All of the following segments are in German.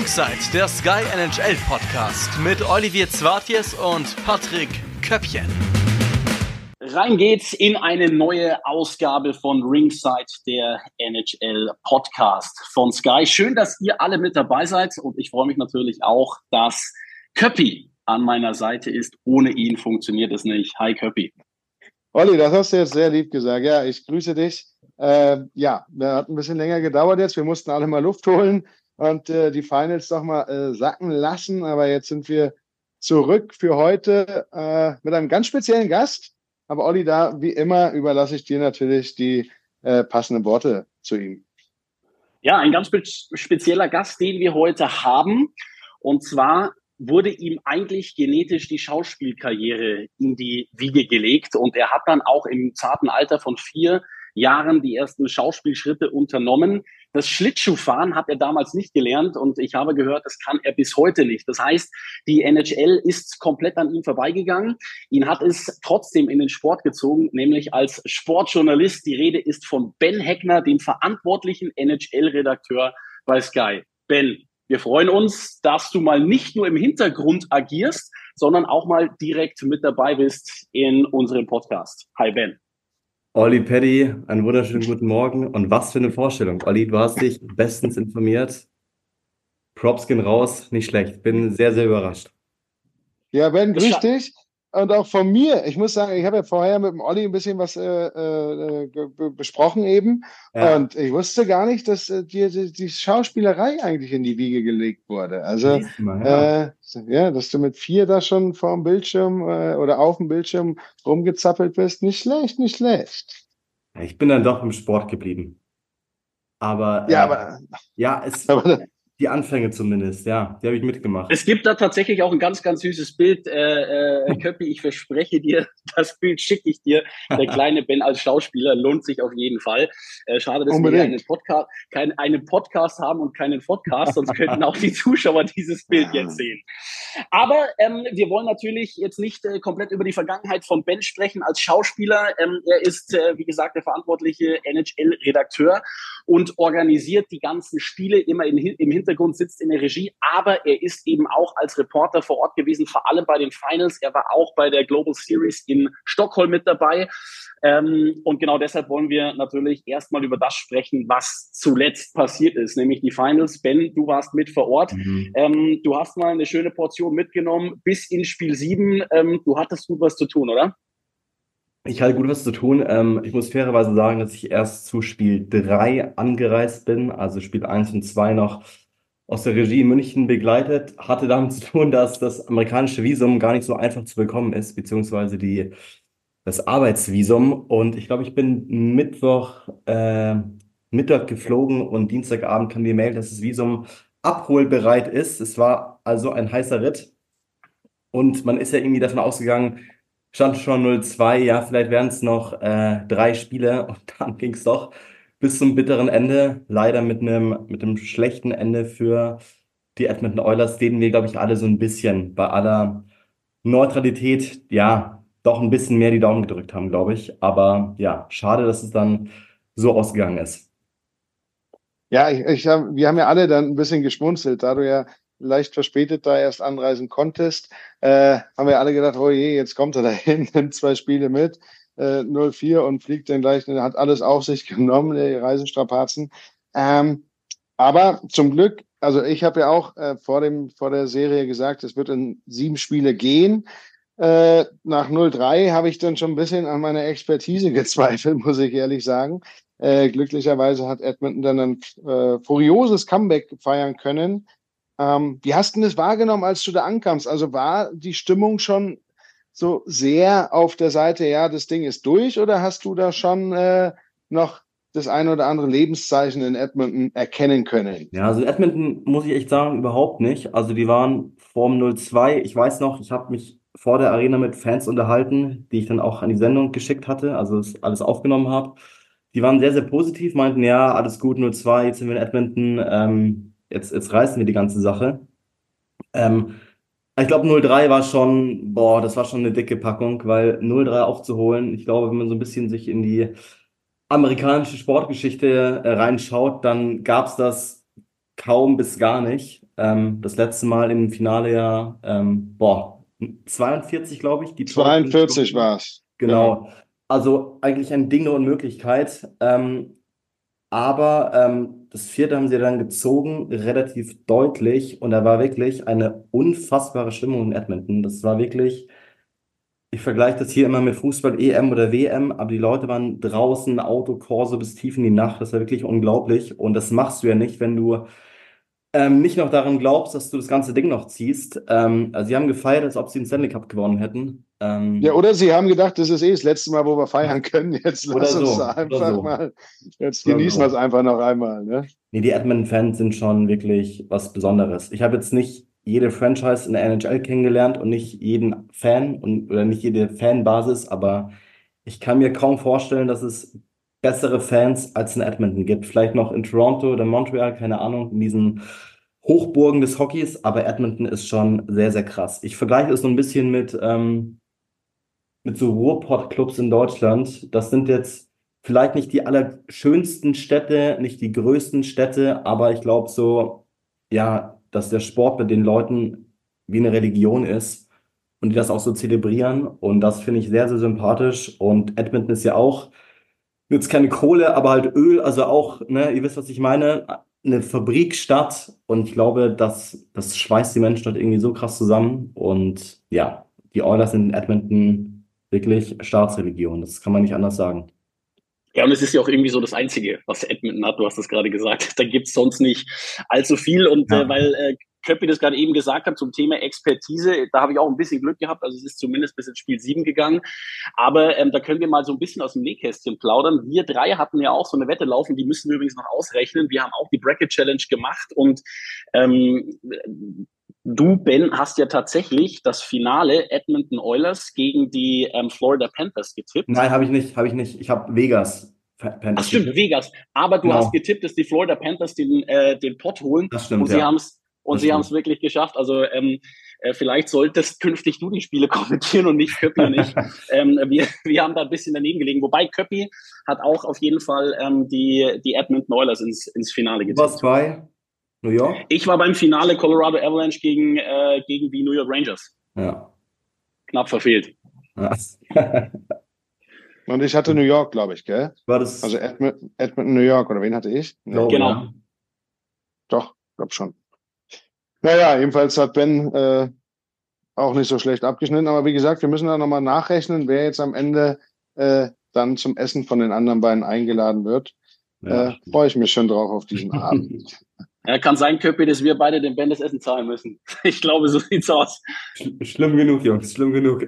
Ringside, der Sky NHL Podcast mit Olivier Zwartjes und Patrick Köppchen. Rein geht's in eine neue Ausgabe von Ringside, der NHL Podcast von Sky. Schön, dass ihr alle mit dabei seid und ich freue mich natürlich auch, dass Köppi an meiner Seite ist. Ohne ihn funktioniert es nicht. Hi Köppi. Olli, das hast du jetzt sehr lieb gesagt. Ja, ich grüße dich. Ja, das hat ein bisschen länger gedauert jetzt. Wir mussten alle mal Luft holen und die Finals doch mal sacken lassen. Aber jetzt sind wir zurück für heute mit einem ganz speziellen Gast. Aber Olli, da wie immer überlasse ich dir natürlich die passenden Worte zu ihm. Ja, ein ganz spezieller Gast, den wir heute haben. Und zwar wurde ihm eigentlich genetisch die Schauspielkarriere in die Wiege gelegt. Und er hat dann auch im zarten Alter von 4 Jahren die ersten Schauspielschritte unternommen. Das Schlittschuhfahren hat er damals nicht gelernt und ich habe gehört, das kann er bis heute nicht. Das heißt, die NHL ist komplett an ihm vorbeigegangen. Ihn hat es trotzdem in den Sport gezogen, nämlich als Sportjournalist. Die Rede ist von Ben Heckner, dem verantwortlichen NHL-Redakteur bei Sky. Ben, wir freuen uns, dass du mal nicht nur im Hintergrund agierst, sondern auch mal direkt mit dabei bist in unserem Podcast. Hi Ben. Olli, Paddy, einen wunderschönen guten Morgen. Und was für eine Vorstellung. Olli, du hast dich bestens informiert. Props gehen raus, nicht schlecht. Bin sehr, sehr überrascht. Ja, Ben, grüß dich. Und auch von mir. Ich muss sagen, ich habe ja vorher mit dem Olli ein bisschen was besprochen eben. Ja. Und ich wusste gar nicht, dass dir die Schauspielerei eigentlich in die Wiege gelegt wurde. Also, ja, dass du mit 4 da schon vor dem Bildschirm oder auf dem Bildschirm rumgezappelt bist. Nicht schlecht, nicht schlecht. Ich bin dann doch im Sport geblieben. Aber, die Anfänge zumindest, ja, die habe ich mitgemacht. Es gibt da tatsächlich auch ein ganz, ganz süßes Bild. Köppi, ich verspreche dir, das Bild schicke ich dir. Der kleine Ben als Schauspieler lohnt sich auf jeden Fall. Schade, dass wir einen Podcast haben und keinen Podcast, sonst könnten auch die Zuschauer dieses Bild jetzt sehen. Aber wir wollen natürlich jetzt nicht komplett über die Vergangenheit von Ben sprechen als Schauspieler. Er ist, wie gesagt, der verantwortliche NHL-Redakteur und organisiert die ganzen Spiele immer im Hintergrund, sitzt in der Regie, aber er ist eben auch als Reporter vor Ort gewesen, vor allem bei den Finals. Er war auch bei der Global Series in Stockholm mit dabei. Und genau deshalb wollen wir natürlich erstmal über das sprechen, was zuletzt passiert ist, nämlich die Finals. Ben, du warst mit vor Ort. Du hast mal eine schöne Portion mitgenommen bis in Spiel 7. Du hattest gut was zu tun, oder? Ich hatte gut was zu tun. Ich muss fairerweise sagen, dass ich erst zu Spiel 3 angereist bin, also Spiel 1 und 2 noch aus der Regie in München begleitet. Hatte damit zu tun, dass das amerikanische Visum gar nicht so einfach zu bekommen ist, beziehungsweise das Arbeitsvisum. Und ich glaube, ich bin Mittwoch geflogen und Dienstagabend kam die Mail, dass das Visum abholbereit ist. Es war also ein heißer Ritt. Und man ist ja irgendwie davon ausgegangen, stand schon 0-2, ja, vielleicht wären es noch 3 Spiele und dann ging es doch bis zum bitteren Ende. Leider mit einem schlechten Ende für die Edmonton Oilers, denen wir, glaube ich, alle so ein bisschen bei aller Neutralität, ja, doch ein bisschen mehr die Daumen gedrückt haben, glaube ich. Aber ja, schade, dass es dann so ausgegangen ist. Ja, wir haben ja alle dann ein bisschen geschmunzelt, da du ja leicht verspätet da erst anreisen konntest, haben wir alle gedacht, oh je, jetzt kommt er dahin, nimmt 2 Spiele mit, 0-4 und fliegt dann gleich, hat alles auf sich genommen, die Reisestrapazen. Aber zum Glück, also ich habe ja auch vor der Serie gesagt, es wird in 7 Spiele gehen. Nach 0-3 habe ich dann schon ein bisschen an meiner Expertise gezweifelt, muss ich ehrlich sagen. Glücklicherweise hat Edmonton dann ein furioses Comeback feiern können. Wie hast du das wahrgenommen, als du da ankamst? Also war die Stimmung schon so sehr auf der Seite, ja, das Ding ist durch, oder hast du da schon noch das ein oder andere Lebenszeichen in Edmonton erkennen können? Ja, also in Edmonton muss ich echt sagen, überhaupt nicht. Also die waren vorm 0-2. Ich weiß noch, ich habe mich vor der Arena mit Fans unterhalten, die ich dann auch an die Sendung geschickt hatte, also das alles aufgenommen habe. Die waren sehr, sehr positiv, meinten, ja, alles gut, 0-2, jetzt sind wir in Edmonton, jetzt reißen wir die ganze Sache. Ich glaube, 0-3 war schon, das war schon eine dicke Packung, weil 0-3 aufzuholen, ich glaube, wenn man so ein bisschen sich in die amerikanische Sportgeschichte reinschaut, dann gab es das kaum bis gar nicht. Das letzte Mal im Finale ja, 42, glaube ich, die Tore 42 war es. Genau. Also eigentlich ein Ding der Unmöglichkeit. Aber das vierte haben sie dann gezogen, relativ deutlich. Und da war wirklich eine unfassbare Stimmung in Edmonton. Das war wirklich, ich vergleiche das hier immer mit Fußball, EM oder WM, aber die Leute waren draußen, Autokorso bis tief in die Nacht. Das war wirklich unglaublich. Und das machst du ja nicht, wenn du nicht noch daran glaubst, dass du das ganze Ding noch ziehst. Also sie haben gefeiert, als ob sie den Stanley Cup gewonnen hätten. Ja, oder sie haben gedacht, das ist das letzte Mal, wo wir feiern können. Jetzt Oder lass uns so, da oder einfach so. mal, jetzt Oder genießen so. wir es einfach noch einmal. Ne? Nee, die Edmonton-Fans sind schon wirklich was Besonderes. Ich habe jetzt nicht jede Franchise in der NHL kennengelernt und nicht jeden Fan oder nicht jede Fanbasis, aber ich kann mir kaum vorstellen, dass es bessere Fans als in Edmonton gibt. Vielleicht noch in Toronto oder Montreal, keine Ahnung, in diesen Hochburgen des Hockeys, aber Edmonton ist schon sehr, sehr krass. Ich vergleiche es so ein bisschen mit so Ruhrpott-Clubs in Deutschland. Das sind jetzt vielleicht nicht die allerschönsten Städte, nicht die größten Städte, aber ich glaube so, ja, dass der Sport mit den Leuten wie eine Religion ist und die das auch so zelebrieren. Und das finde ich sehr, sehr sympathisch. Und Edmonton ist ja auch jetzt keine Kohle, aber halt Öl, also auch, ne, ihr wisst, was ich meine, eine Fabrikstadt. Und ich glaube, das schweißt die Menschen dort irgendwie so krass zusammen. Und ja, die Oilers in Edmonton wirklich Staatsreligion. Das kann man nicht anders sagen. Ja, und es ist ja auch irgendwie so das Einzige, was Edmonton hat. Du hast es gerade gesagt. Da gibt's sonst nicht allzu viel. Und Ja. weil Köppi das gerade eben gesagt hat zum Thema Expertise, da habe ich auch ein bisschen Glück gehabt. Also es ist zumindest bis ins Spiel 7 gegangen. Aber da können wir mal so ein bisschen aus dem Nähkästchen plaudern. Wir drei hatten ja auch so eine Wette laufen, die müssen wir übrigens noch ausrechnen. Wir haben auch die Bracket Challenge gemacht und du, Ben, hast ja tatsächlich das Finale Edmonton Oilers gegen die Florida Panthers getippt. Nein, habe ich nicht, habe ich nicht. Ich habe Vegas Panthers Ach stimmt, getippt. Vegas. Aber du Genau. hast getippt, dass die Florida Panthers den Pott holen. Das stimmt, Und sie ja. haben es Das sie haben es stimmt. wirklich geschafft. Also vielleicht solltest künftig du die Spiele kommentieren und nicht Köppi und ich. Wir haben da ein bisschen daneben gelegen. Wobei Köppi hat auch auf jeden Fall die Edmonton Oilers ins Finale Du warst getippt. bei New York? Ich war beim Finale Colorado Avalanche gegen die New York Rangers. Ja. Knapp verfehlt. Ja. Und ich hatte New York, glaube ich, gell? War das, Also Edmonton, New York, oder wen hatte ich? Nee, glaube, Genau. ja. doch, glaube schon. Naja, jedenfalls hat Ben auch nicht so schlecht abgeschnitten. Aber wie gesagt, wir müssen da nochmal nachrechnen, wer jetzt am Ende dann zum Essen von den anderen beiden eingeladen wird. Ja. Freue ich mich schon drauf auf diesen Abend. Ja, kann sein, Köppi, dass wir beide dem Ben das Essen zahlen müssen. Ich glaube, so sieht's aus. Schlimm genug, Jungs, schlimm genug.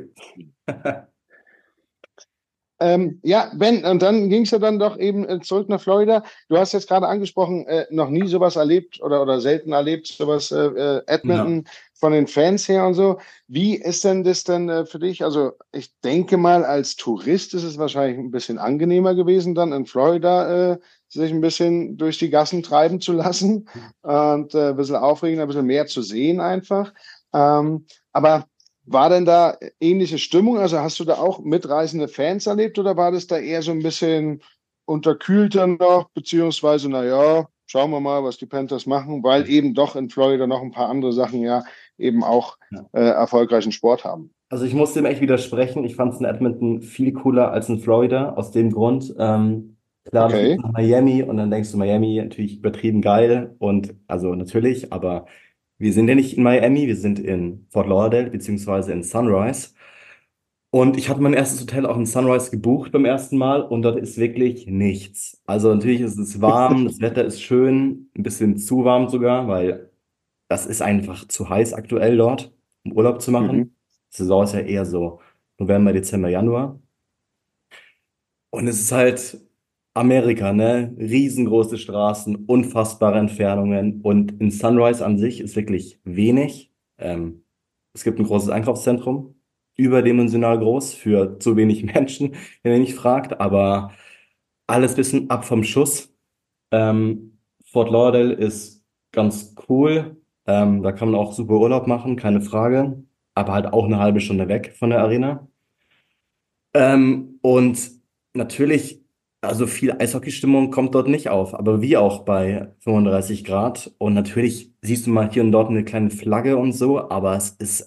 Ja, Ben, und dann ging es ja dann doch eben zurück nach Florida. Du hast jetzt gerade angesprochen, noch nie sowas erlebt oder selten erlebt, sowas Edmonton von den Fans her und so. Wie ist denn das denn für dich? Also ich denke mal, als Tourist ist es wahrscheinlich ein bisschen angenehmer gewesen, dann in Florida sich ein bisschen durch die Gassen treiben zu lassen und ein bisschen aufregender, ein bisschen mehr zu sehen einfach. Aber war denn da ähnliche Stimmung? Also hast du da auch mitreißende Fans erlebt oder war das da eher so ein bisschen unterkühlter noch, beziehungsweise, naja, schauen wir mal, was die Panthers machen, weil eben doch in Florida noch ein paar andere Sachen ja eben auch erfolgreichen Sport haben. Also ich muss dem echt widersprechen. Ich fand es in Edmonton viel cooler als in Florida, aus dem Grund. Klar, du fliegst nach Miami und dann denkst du, Miami natürlich übertrieben geil und also natürlich, aber wir sind ja nicht in Miami, wir sind in Fort Lauderdale beziehungsweise in Sunrise. Und ich hatte mein erstes Hotel auch in Sunrise gebucht beim ersten Mal und dort ist wirklich nichts. Also natürlich ist es warm, das Wetter ist schön, ein bisschen zu warm sogar, weil das ist einfach zu heiß aktuell dort, um Urlaub zu machen. Mhm. Die Saison ist ja eher so November, Dezember, Januar. Und es ist halt Amerika, ne? Riesengroße Straßen, unfassbare Entfernungen. Und in Sunrise an sich ist wirklich wenig. Es gibt ein großes Einkaufszentrum, überdimensional groß für zu wenig Menschen, wenn ihr mich fragt, aber alles bisschen ab vom Schuss. Fort Lauderdale ist ganz cool. Da kann man auch super Urlaub machen, keine Frage. Aber halt auch eine halbe Stunde weg von der Arena. Und natürlich, Also viel Eishockeystimmung kommt dort nicht auf, aber wie auch bei 35 Grad. Und natürlich siehst du mal hier und dort eine kleine Flagge und so, aber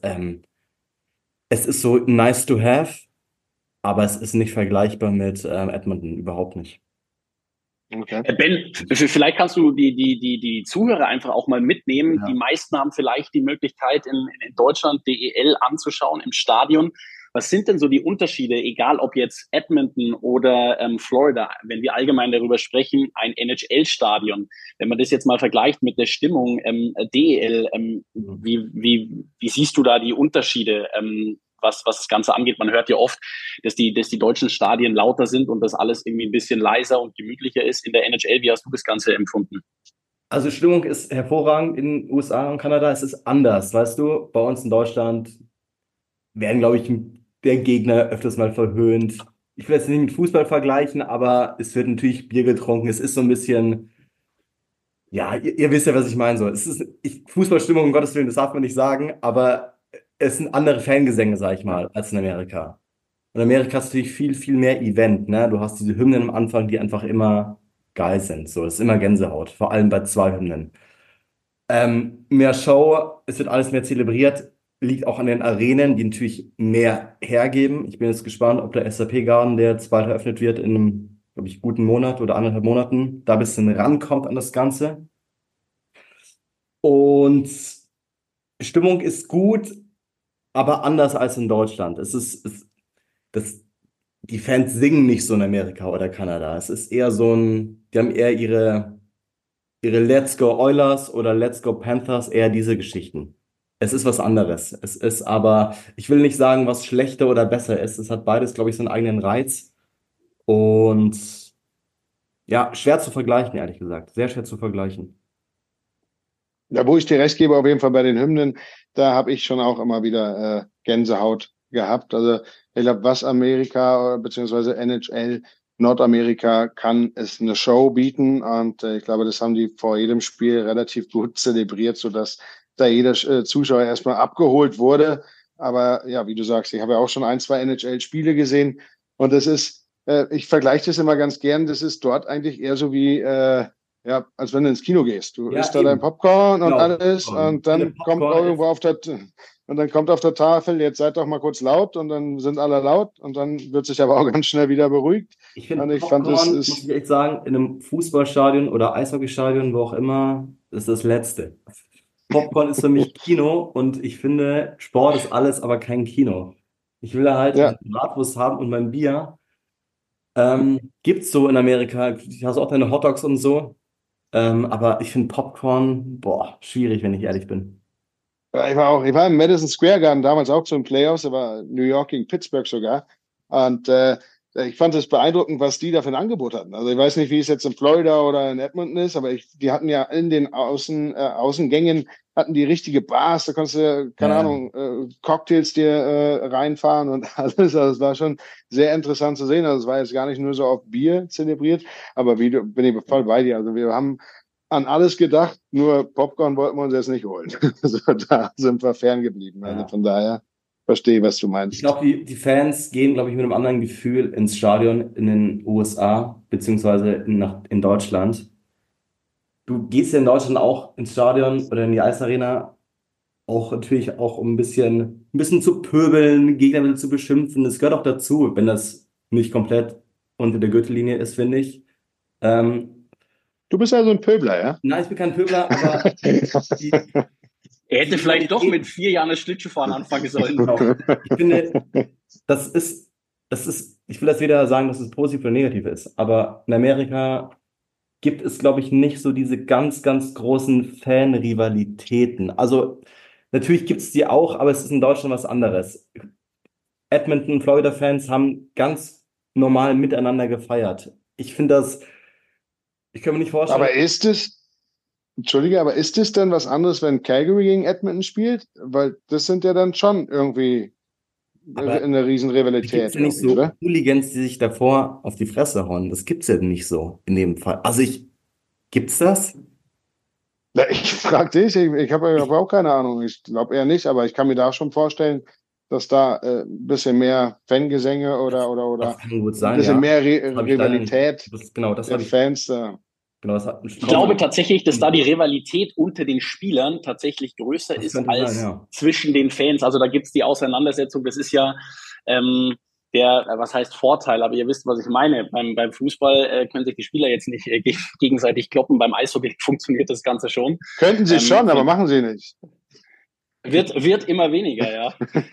es ist so nice to have, aber es ist nicht vergleichbar mit Edmonton, überhaupt nicht. Okay. Ben, vielleicht kannst du die Zuhörer einfach auch mal mitnehmen. Ja. Die meisten haben vielleicht die Möglichkeit, in Deutschland DEL anzuschauen im Stadion. Was sind denn so die Unterschiede, egal ob jetzt Edmonton oder Florida, wenn wir allgemein darüber sprechen, ein NHL-Stadion, wenn man das jetzt mal vergleicht mit der Stimmung DEL, wie siehst du da die Unterschiede, was das Ganze angeht? Man hört ja oft, dass die deutschen Stadien lauter sind und das alles irgendwie ein bisschen leiser und gemütlicher ist. In der NHL, wie hast du das Ganze empfunden? Also Stimmung ist hervorragend in den USA und Kanada. Es ist anders, weißt du. Bei uns in Deutschland werden, glaube ich, der Gegner öfters mal verhöhnt. Ich will jetzt nicht mit Fußball vergleichen, aber es wird natürlich Bier getrunken. Es ist so ein bisschen, ja, ihr wisst ja, was ich meine. So. Fußballstimmung, um Gottes Willen, das darf man nicht sagen, aber es sind andere Fangesänge, sag ich mal, als in Amerika. In Amerika hast du natürlich viel, viel mehr Event, ne? Du hast diese Hymnen am Anfang, die einfach immer geil sind. So, das ist immer Gänsehaut, vor allem bei zwei Hymnen. Mehr Show, es wird alles mehr zelebriert, liegt auch an den Arenen, die natürlich mehr hergeben. Ich bin jetzt gespannt, ob der SAP Garden, der jetzt bald eröffnet wird, in einem, glaube ich, guten Monat oder 1,5 Monaten, da ein bisschen rankommt an das Ganze. Und Stimmung ist gut, aber anders als in Deutschland. Das, die Fans singen nicht so in Amerika oder Kanada. Es ist eher so die haben eher ihre Let's Go Oilers oder Let's Go Panthers, eher diese Geschichten. Es ist was anderes. Es ist aber, ich will nicht sagen, was schlechter oder besser ist. Es hat beides, glaube ich, so einen eigenen Reiz. Und ja, schwer zu vergleichen, ehrlich gesagt. Sehr schwer zu vergleichen. Ja, wo ich dir recht gebe, auf jeden Fall bei den Hymnen, da habe ich schon auch immer wieder Gänsehaut gehabt. Also ich glaube, was Amerika beziehungsweise NHL Nordamerika kann, ist eine Show bieten und ich glaube, das haben die vor jedem Spiel relativ gut zelebriert, sodass da jeder Zuschauer erstmal abgeholt wurde. Aber ja, wie du sagst, ich habe ja auch schon 1, 2 NHL-Spiele gesehen und das ist, ich vergleiche das immer ganz gern, das ist dort eigentlich eher so wie ja, als wenn du ins Kino gehst. Du Ja, isst da dein eben. Popcorn und Genau. alles und dann kommt Popcorn irgendwo auf der Tafel, jetzt seid doch mal kurz laut und dann sind alle laut und dann wird sich aber auch ganz schnell wieder beruhigt. Ich finde Und ich fand, es Popcorn, muss ist, ich echt sagen, in einem Fußballstadion oder Eishockeystadion, wo auch immer, ist das Letzte. Popcorn ist für mich Kino und ich finde, Sport ist alles, aber kein Kino. Ich will halt ja, meine Bratwurst haben und mein Bier. Gibt's so in Amerika, du hast auch deine Hotdogs und so. Aber ich finde Popcorn, boah, schwierig, wenn ich ehrlich bin. ich war im Madison Square Garden damals auch zu den Playoffs, aber New York gegen Pittsburgh sogar. Und ich fand es beeindruckend, was die da für ein Angebot hatten. Also ich weiß nicht, wie es jetzt in Florida oder in Edmonton ist, aber die hatten ja in den Außengängen hatten die richtige Bars, da konntest du, keine Ja. Ahnung, Cocktails dir reinfahren und alles. Also es war schon sehr interessant zu sehen. Also es war jetzt gar nicht nur so auf Bier zelebriert, aber bin ich voll bei dir. Also wir haben an alles gedacht, nur Popcorn wollten wir uns jetzt nicht holen. Also da sind wir ferngeblieben. Also Ja. von daher verstehe, was du Ich meinst. glaube, die Fans gehen, glaube ich, mit einem anderen Gefühl ins Stadion in den USA, beziehungsweise in Deutschland. Du gehst ja in Deutschland auch ins Stadion oder in die Eisarena, auch natürlich auch um ein bisschen zu pöbeln, Gegner wieder zu beschimpfen. Das gehört auch dazu, wenn das nicht komplett unter der Gürtellinie ist, finde ich. Ähm, Du bist also ein Pöbler, ja? nein, ich bin kein Pöbler, aber die, Er hätte vielleicht doch mit 4 Jahren das Schlittschuhfahren anfangen sollen. genau. Ich finde, das ich will das weder sagen, dass es positiv oder negativ ist, aber in Amerika gibt es, glaube ich, nicht so diese ganz, ganz großen Fan-Rivalitäten. Also, natürlich gibt es die auch, aber es ist in Deutschland was anderes. Edmonton, Florida-Fans haben ganz normal miteinander gefeiert. Ich kann mir nicht vorstellen. Aber Entschuldige, aber ist es denn was anderes, wenn Calgary gegen Edmonton spielt? Weil das sind ja dann schon irgendwie Aber eine riesen gibt Rivalität es ja nicht irgendwie, so oder? Hooligans, die sich davor auf die Fresse hauen. Das gibt es ja nicht so in dem Fall. Also gibt's das? Ja, ich frage dich, ich habe auch keine Ahnung. Ich glaube eher nicht, aber ich kann mir da schon vorstellen, dass da ein bisschen mehr Fangesänge oder Das kann gut ein sein, bisschen ja. mehr Das habe ich leider nicht. Rivalität Genau, das der habe ich. Fans da. Genau, das hat Ich glaube tatsächlich, dass da die Rivalität unter den Spielern tatsächlich größer das ist könnte sein, als ja. zwischen den Fans. Also da gibt's die Auseinandersetzung. Das ist ja der, was heißt Vorteil, aber ihr wisst, was ich meine. Beim Fußball können sich die Spieler jetzt nicht gegenseitig kloppen. Beim Eishockey funktioniert das Ganze schon. Könnten sie schon, aber machen sie nicht. Wird immer weniger, ja.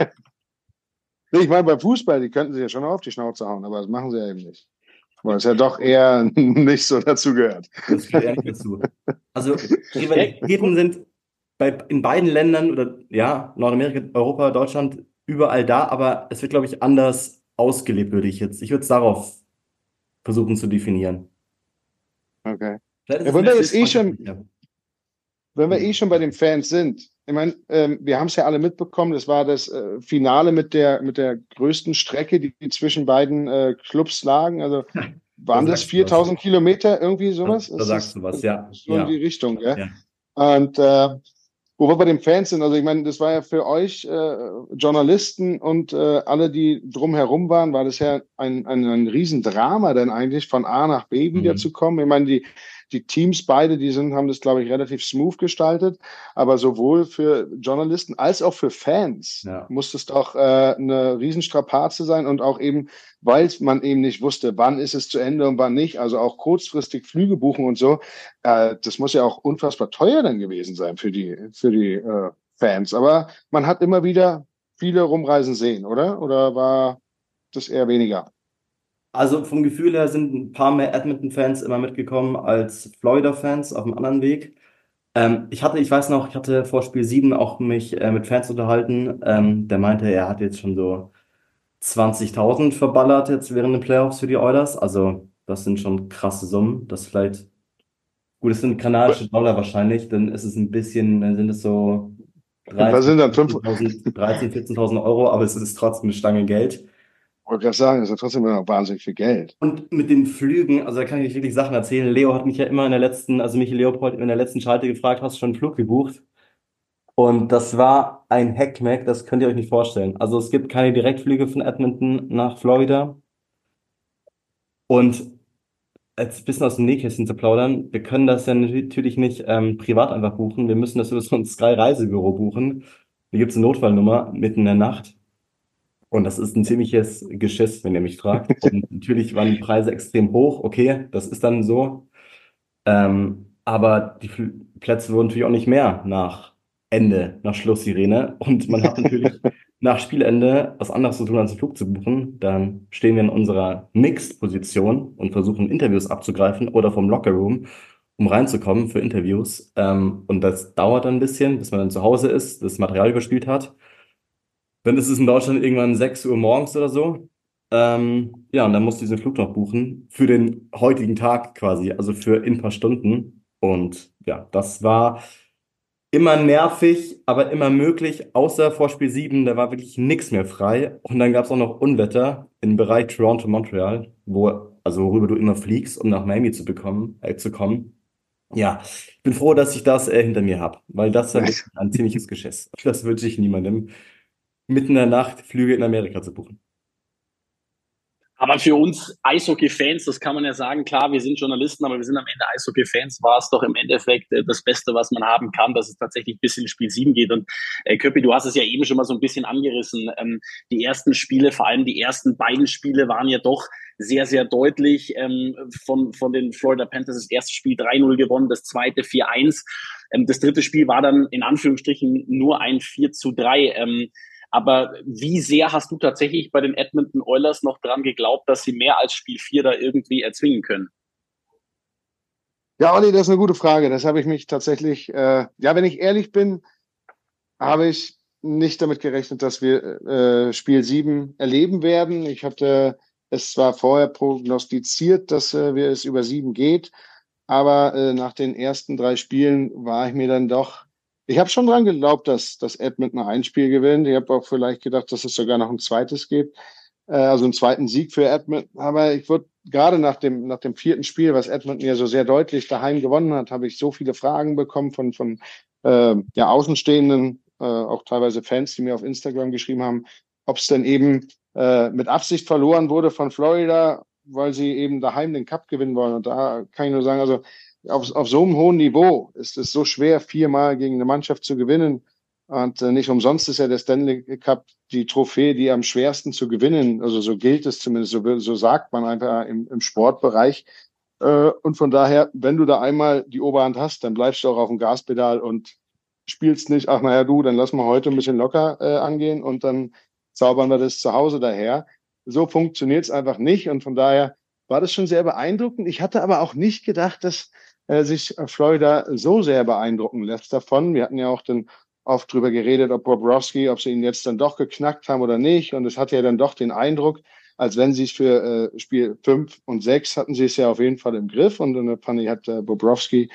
Ich meine, beim Fußball, die könnten sie ja schon auf die Schnauze hauen, aber das machen sie ja eben nicht. Weil es ja doch eher nicht so dazu gehört. Das gehört eher nicht dazu. Also Rivalitäten sind in beiden Ländern oder ja, Nordamerika, Europa, Deutschland, überall da, aber es wird, glaube ich, anders ausgelebt, würde ich jetzt. Ich würde es darauf versuchen zu definieren. Okay. Vielleicht ist Ja, es wenn wir mehr jetzt freundschaftlicher. wenn wir schon bei den Fans sind, ich meine, wir haben es ja alle mitbekommen, das war das Finale mit der größten Strecke, die zwischen beiden Clubs lagen. Also waren das sagst du was. 4000 Kilometer, irgendwie sowas? Da sagst du was, ja. So in die Richtung, ja. Ja. Und wo wir bei den Fans sind, also ich meine, das war ja für euch Journalisten und alle, die drumherum waren, war das ja ein Riesendrama, denn eigentlich von A nach B wieder zu kommen. Ich meine, die Teams beide, haben das, glaube ich, relativ smooth gestaltet, aber sowohl für Journalisten als auch für Fans muss es doch eine Riesenstrapaze sein und auch eben, weil man eben nicht wusste, wann ist es zu Ende und wann nicht, also auch kurzfristig Flüge buchen und so, das muss ja auch unfassbar teuer dann gewesen sein für die Fans. Aber man hat immer wieder viele rumreisen sehen, oder? Oder war das eher weniger? Also vom Gefühl her sind ein paar mehr Edmonton-Fans immer mitgekommen als Florida-Fans auf dem anderen Weg. Ich weiß noch, ich hatte vor Spiel 7 auch mich mit Fans unterhalten. Der meinte, er hat jetzt schon so 20.000 verballert jetzt während den Playoffs für die Oilers. Also das sind schon krasse Summen. Gut, es sind kanadische Dollar wahrscheinlich, dann ist es ein bisschen, dann sind es so Was sind dann 14.000 Euro, aber es ist trotzdem eine Stange Geld. Ich wollte gerade sagen, das ist ja trotzdem immer noch wahnsinnig viel Geld. Und mit den Flügen, also da kann ich euch wirklich Sachen erzählen. Leo hat mich ja immer Michi Leopold in der letzten Schalte gefragt, hast du schon einen Flug gebucht? Und das war ein Hackmack, das könnt ihr euch nicht vorstellen. Also es gibt keine Direktflüge von Edmonton nach Florida. Und jetzt ein bisschen aus dem Nähkästchen zu plaudern, wir können das ja natürlich nicht privat einfach buchen. Wir müssen das über so ein Sky-Reisebüro buchen. Da gibt es eine Notfallnummer mitten in der Nacht. Und das ist ein ziemliches Geschiss, wenn ihr mich fragt. Und natürlich waren die Preise extrem hoch. Okay, das ist dann so. Aber die Plätze wurden natürlich auch nicht mehr nach Schlusssirene. Und man hat natürlich nach Spielende was anderes zu tun, als einen Flug zu buchen. Dann stehen wir in unserer Mixed-Position und versuchen Interviews abzugreifen oder vom Lockerroom, um reinzukommen für Interviews. Und das dauert dann ein bisschen, bis man dann zu Hause ist, das Material überspielt hat. Dann ist es in Deutschland irgendwann 6 Uhr morgens oder so. Ja, und dann musst du diesen Flug noch buchen für den heutigen Tag quasi, also für in ein paar Stunden. Und ja, das war immer nervig, aber immer möglich, außer vor Spiel 7, da war wirklich nichts mehr frei. Und dann gab es auch noch Unwetter im Bereich Toronto-Montreal, worüber du immer fliegst, um nach Miami zu kommen. Ja, ich bin froh, dass ich das hinter mir habe, weil das war wirklich ein ziemliches Geschiss. Das wünsche ich niemandem, mitten in der Nacht Flüge in Amerika zu buchen. Aber für uns Eishockey-Fans, das kann man ja sagen, klar, wir sind Journalisten, aber wir sind am Ende Eishockey-Fans, war es doch im Endeffekt das Beste, was man haben kann, dass es tatsächlich bis in Spiel 7 geht. Und Köppi, du hast es ja eben schon mal so ein bisschen angerissen. Die ersten Spiele, vor allem die ersten beiden Spiele, waren ja doch sehr, sehr deutlich von den Florida Panthers. Das erste Spiel 3-0 gewonnen, das zweite 4-1. Das dritte Spiel war dann in Anführungsstrichen nur ein 4-3. Aber wie sehr hast du tatsächlich bei den Edmonton Oilers noch dran geglaubt, dass sie mehr als Spiel 4 da irgendwie erzwingen können? Ja, Olli, das ist eine gute Frage. Das habe ich mich tatsächlich, wenn ich ehrlich bin, habe ich nicht damit gerechnet, dass wir Spiel 7 erleben werden. Ich hatte es zwar vorher prognostiziert, dass wir es über 7 geht, aber nach den ersten 3 Spielen war ich mir dann doch. Ich habe schon dran geglaubt, dass Edmonton ein Spiel gewinnt. Ich habe auch vielleicht gedacht, dass es sogar noch ein zweites gibt, also einen zweiten Sieg für Edmonton. Aber ich wurde gerade nach dem 4. Spiel, was Edmonton ja so sehr deutlich daheim gewonnen hat, habe ich so viele Fragen bekommen von Außenstehenden, auch teilweise Fans, die mir auf Instagram geschrieben haben, ob es denn eben mit Absicht verloren wurde von Florida, weil sie eben daheim den Cup gewinnen wollen. Und da kann ich nur sagen, also auf so einem hohen Niveau ist es so schwer, 4-mal gegen eine Mannschaft zu gewinnen. Und nicht umsonst ist ja der Stanley Cup die Trophäe, die am schwersten zu gewinnen, also so gilt es zumindest, so sagt man einfach im Sportbereich. Und von daher, wenn du da einmal die Oberhand hast, dann bleibst du auch auf dem Gaspedal und spielst nicht, ach naja du, dann lassen wir heute ein bisschen locker angehen und dann zaubern wir das zu Hause daher. So funktioniert es einfach nicht und von daher war das schon sehr beeindruckend. Ich hatte aber auch nicht gedacht, dass sich Florida so sehr beeindrucken lässt davon. Wir hatten ja auch dann oft drüber geredet, ob Bobrovsky, ob sie ihn jetzt dann doch geknackt haben oder nicht. Und es hatte ja dann doch den Eindruck, als wenn sie es für Spiel 5 und 6 hatten sie es ja auf jeden Fall im Griff. Und dann fand ich, hat Bobrovsky,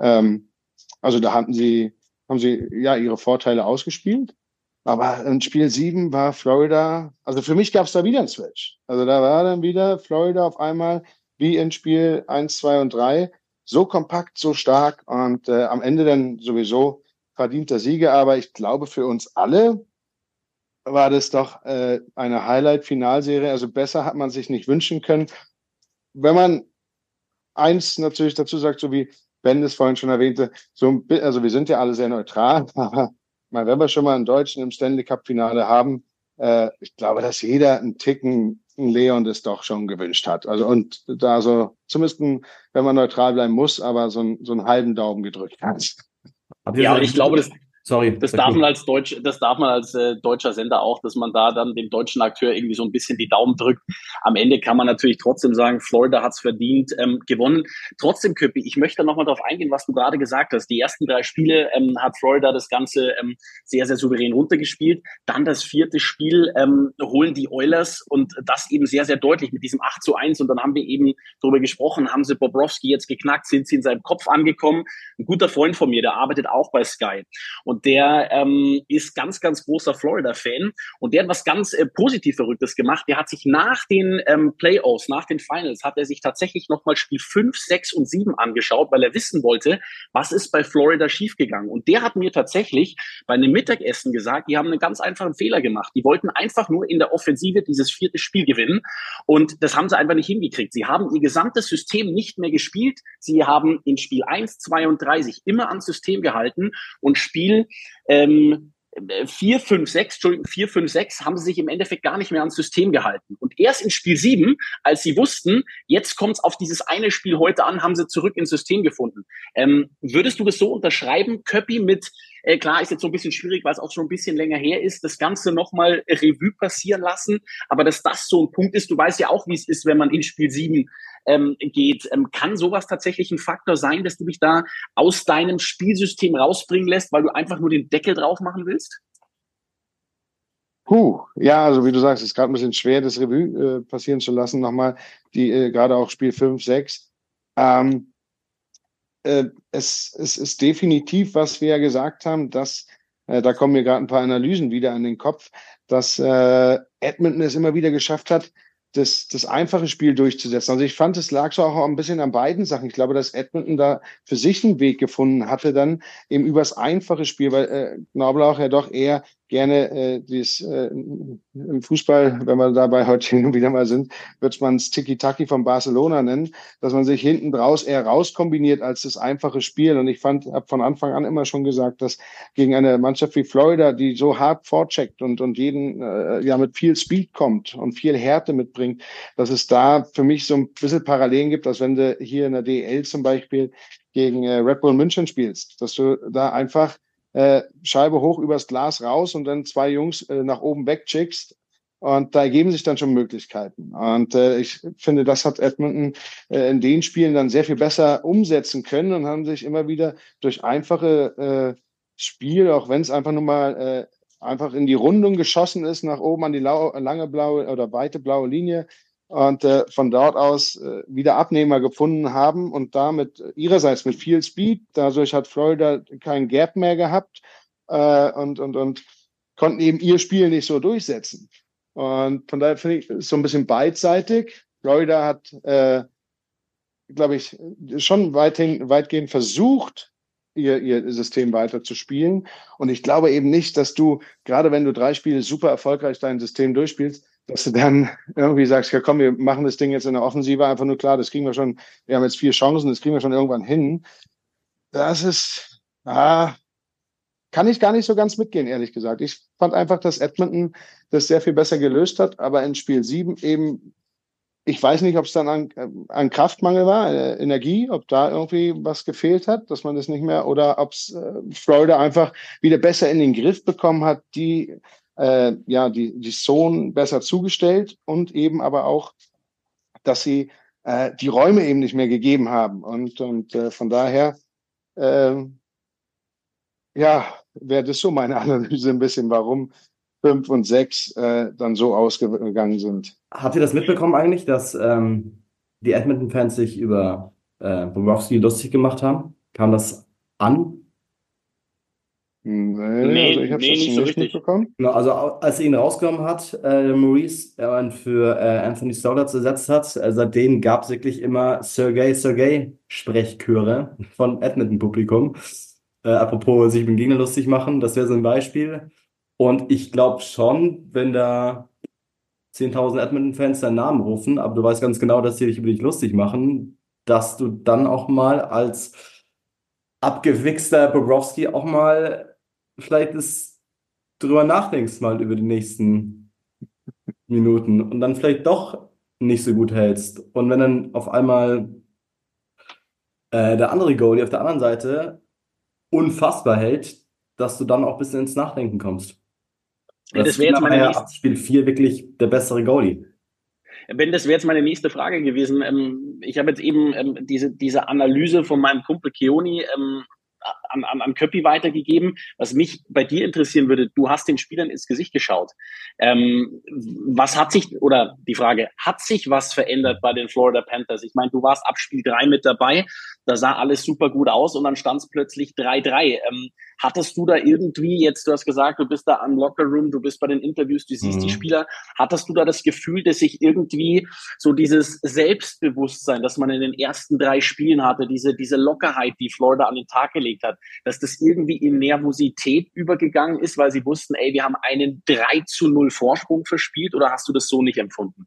also da haben sie ja ihre Vorteile ausgespielt. Aber in Spiel 7 war Florida, also für mich gab es da wieder einen Switch. Also da war dann wieder Florida auf einmal wie in Spiel 1, 2 und 3 so kompakt, so stark und am Ende dann sowieso verdienter Sieger, aber ich glaube, für uns alle war das doch eine Highlight-Finalserie. Also besser hat man sich nicht wünschen können. Wenn man eins natürlich dazu sagt, so wie Ben es vorhin schon erwähnte, also wir sind ja alle sehr neutral, aber wenn wir schon mal einen Deutschen im Stanley Cup-Finale haben, ich glaube, dass jeder einen Ticken Leon das doch schon gewünscht hat. Also und da so zumindest, wenn man neutral bleiben muss, aber so einen halben Daumen gedrückt hat. Ja, und ich glaube, das darf man als deutscher Sender auch, dass man da dann dem deutschen Akteur irgendwie so ein bisschen die Daumen drückt. Am Ende kann man natürlich trotzdem sagen, Florida hat's verdient, gewonnen. Trotzdem, Köppi, ich möchte nochmal darauf eingehen, was du gerade gesagt hast. Die ersten 3 Spiele hat Florida das Ganze sehr, sehr souverän runtergespielt. Dann das 4. Spiel holen die Oilers und das eben sehr, sehr deutlich mit diesem 8-1. Und dann haben wir eben darüber gesprochen, haben sie Bobrovsky jetzt geknackt, sind sie in seinem Kopf angekommen. Ein guter Freund von mir, der arbeitet auch bei Sky. Und der ist ganz, ganz großer Florida-Fan. Und der hat was ganz positiv Verrücktes gemacht. Der hat sich nach den Playoffs, nach den Finals, hat er sich tatsächlich nochmal Spiel 5, 6 und 7 angeschaut, weil er wissen wollte, was ist bei Florida schiefgegangen. Und der hat mir tatsächlich bei einem Mittagessen gesagt, die haben einen ganz einfachen Fehler gemacht. Die wollten einfach nur in der Offensive dieses 4. Spiel gewinnen. Und das haben sie einfach nicht hingekriegt. Sie haben ihr gesamtes System nicht mehr gespielt. Sie haben in Spiel 1, 2 und 3 sich immer ans System gehalten und Spiel 4, 5, 6 haben sie sich im Endeffekt gar nicht mehr ans System gehalten. Und erst in Spiel 7, als sie wussten, jetzt kommt es auf dieses eine Spiel heute an, haben sie zurück ins System gefunden. Würdest du das so unterschreiben, Köppi, mit, klar ist jetzt so ein bisschen schwierig, weil es auch schon ein bisschen länger her ist, das Ganze nochmal Revue passieren lassen, aber dass das so ein Punkt ist, du weißt ja auch, wie es ist, wenn man in Spiel 7 geht. Kann sowas tatsächlich ein Faktor sein, dass du dich da aus deinem Spielsystem rausbringen lässt, weil du einfach nur den Deckel drauf machen willst? Ja, also wie du sagst, es ist gerade ein bisschen schwer, das Revue passieren zu lassen, nochmal, die gerade auch Spiel 5, 6. Es ist definitiv, was wir ja gesagt haben, dass, da kommen mir gerade ein paar Analysen wieder an den Kopf, dass Edmonton es immer wieder geschafft hat, das einfache Spiel durchzusetzen. Also ich fand, es lag so auch ein bisschen an beiden Sachen. Ich glaube, dass Edmonton da für sich einen Weg gefunden hatte, dann eben übers einfache Spiel, weil Knoblauch ja doch eher gerne im Fußball, wenn wir dabei heute wieder mal sind, wird man es Tiki-Taki von Barcelona nennen, dass man sich hinten draus eher rauskombiniert als das einfache Spiel. Und ich habe von Anfang an immer schon gesagt, dass gegen eine Mannschaft wie Florida, die so hart vorcheckt und jeden mit viel Speed kommt und viel Härte mitbringt, dass es da für mich so ein bisschen Parallelen gibt, als wenn du hier in der DEL zum Beispiel gegen Red Bull München spielst, dass du da einfach Scheibe hoch übers Glas raus und dann 2 Jungs nach oben wegschickst. Und da ergeben sich dann schon Möglichkeiten. Und ich finde, das hat Edmonton in den Spielen dann sehr viel besser umsetzen können und haben sich immer wieder durch einfache Spiel, auch wenn es einfach nur mal einfach in die Rundung geschossen ist, nach oben an die lange blaue oder weite blaue Linie, und von dort aus wieder Abnehmer gefunden haben und damit ihrerseits mit viel Speed. Dadurch hat Florida kein Gap mehr gehabt und konnten eben ihr Spiel nicht so durchsetzen. Und von daher finde ich es so ein bisschen beidseitig. Florida hat, glaube ich, schon weitgehend versucht, ihr System weiter zu spielen. Und ich glaube eben nicht, dass du, gerade wenn du 3 Spiele super erfolgreich dein System durchspielst, dass du dann irgendwie sagst, ja komm, wir machen das Ding jetzt in der Offensive einfach nur klar, das kriegen wir schon, wir haben jetzt 4 Chancen, das kriegen wir schon irgendwann hin. Das ist, kann ich gar nicht so ganz mitgehen, ehrlich gesagt. Ich fand einfach, dass Edmonton das sehr viel besser gelöst hat, aber in Spiel 7 eben, ich weiß nicht, ob es dann an Kraftmangel war, Energie, ob da irgendwie was gefehlt hat, dass man das nicht mehr, oder ob es Florida einfach wieder besser in den Griff bekommen hat, die Zone besser zugestellt und eben aber auch, dass sie die Räume eben nicht mehr gegeben haben. Und von daher, wäre das so meine Analyse ein bisschen, warum 5 und 6 dann so ausgegangen sind. Habt ihr das mitbekommen eigentlich, dass die Edmonton-Fans sich über Bobrovsky lustig gemacht haben? Kam das an? Nee, also ich habe es nicht so nicht richtig. mitbekommen. Genau, also als er ihn rausgenommen hat, Maurice, und für Anthony Stolarz ersetzt hat, seitdem gab es wirklich immer Sergei-Sprechchöre von Edmonton-Publikum. Apropos sich mit dem Gegner lustig machen, das wäre so ein Beispiel. Und ich glaube schon, wenn da 10.000 Edmonton-Fans deinen Namen rufen, aber du weißt ganz genau, dass sie dich über dich lustig machen, dass du dann auch mal als abgewichster Bobrovsky auch mal vielleicht drüber nachdenkst, mal über die nächsten Minuten und dann vielleicht doch nicht so gut hältst. Und wenn dann auf einmal der andere Goalie auf der anderen Seite unfassbar hält, dass du dann auch ein bisschen ins Nachdenken kommst. Das wäre jetzt meine nächste. Ab Spiel 4 wirklich der bessere Goalie. Das wäre jetzt meine nächste Frage gewesen. Ich habe jetzt eben diese Analyse von meinem Kumpel Keoni an Köppi weitergegeben. Was mich bei dir interessieren würde, du hast den Spielern ins Gesicht geschaut. Was hat sich, oder die Frage, hat sich was verändert bei den Florida Panthers? Ich meine, du warst ab Spiel 3 mit dabei, da sah alles super gut aus und dann stand es plötzlich 3-3. Hattest du da irgendwie, jetzt du hast gesagt, du bist da am Lockerroom, du bist bei den Interviews, du siehst die Spieler, hattest du da das Gefühl, dass sich irgendwie so dieses Selbstbewusstsein, das man in den ersten 3 Spielen hatte, diese Lockerheit, die Florida an den Tag gelegt hat, dass das irgendwie in Nervosität übergegangen ist, weil sie wussten, ey, wir haben einen 3-0 Vorsprung verspielt, oder hast du das so nicht empfunden?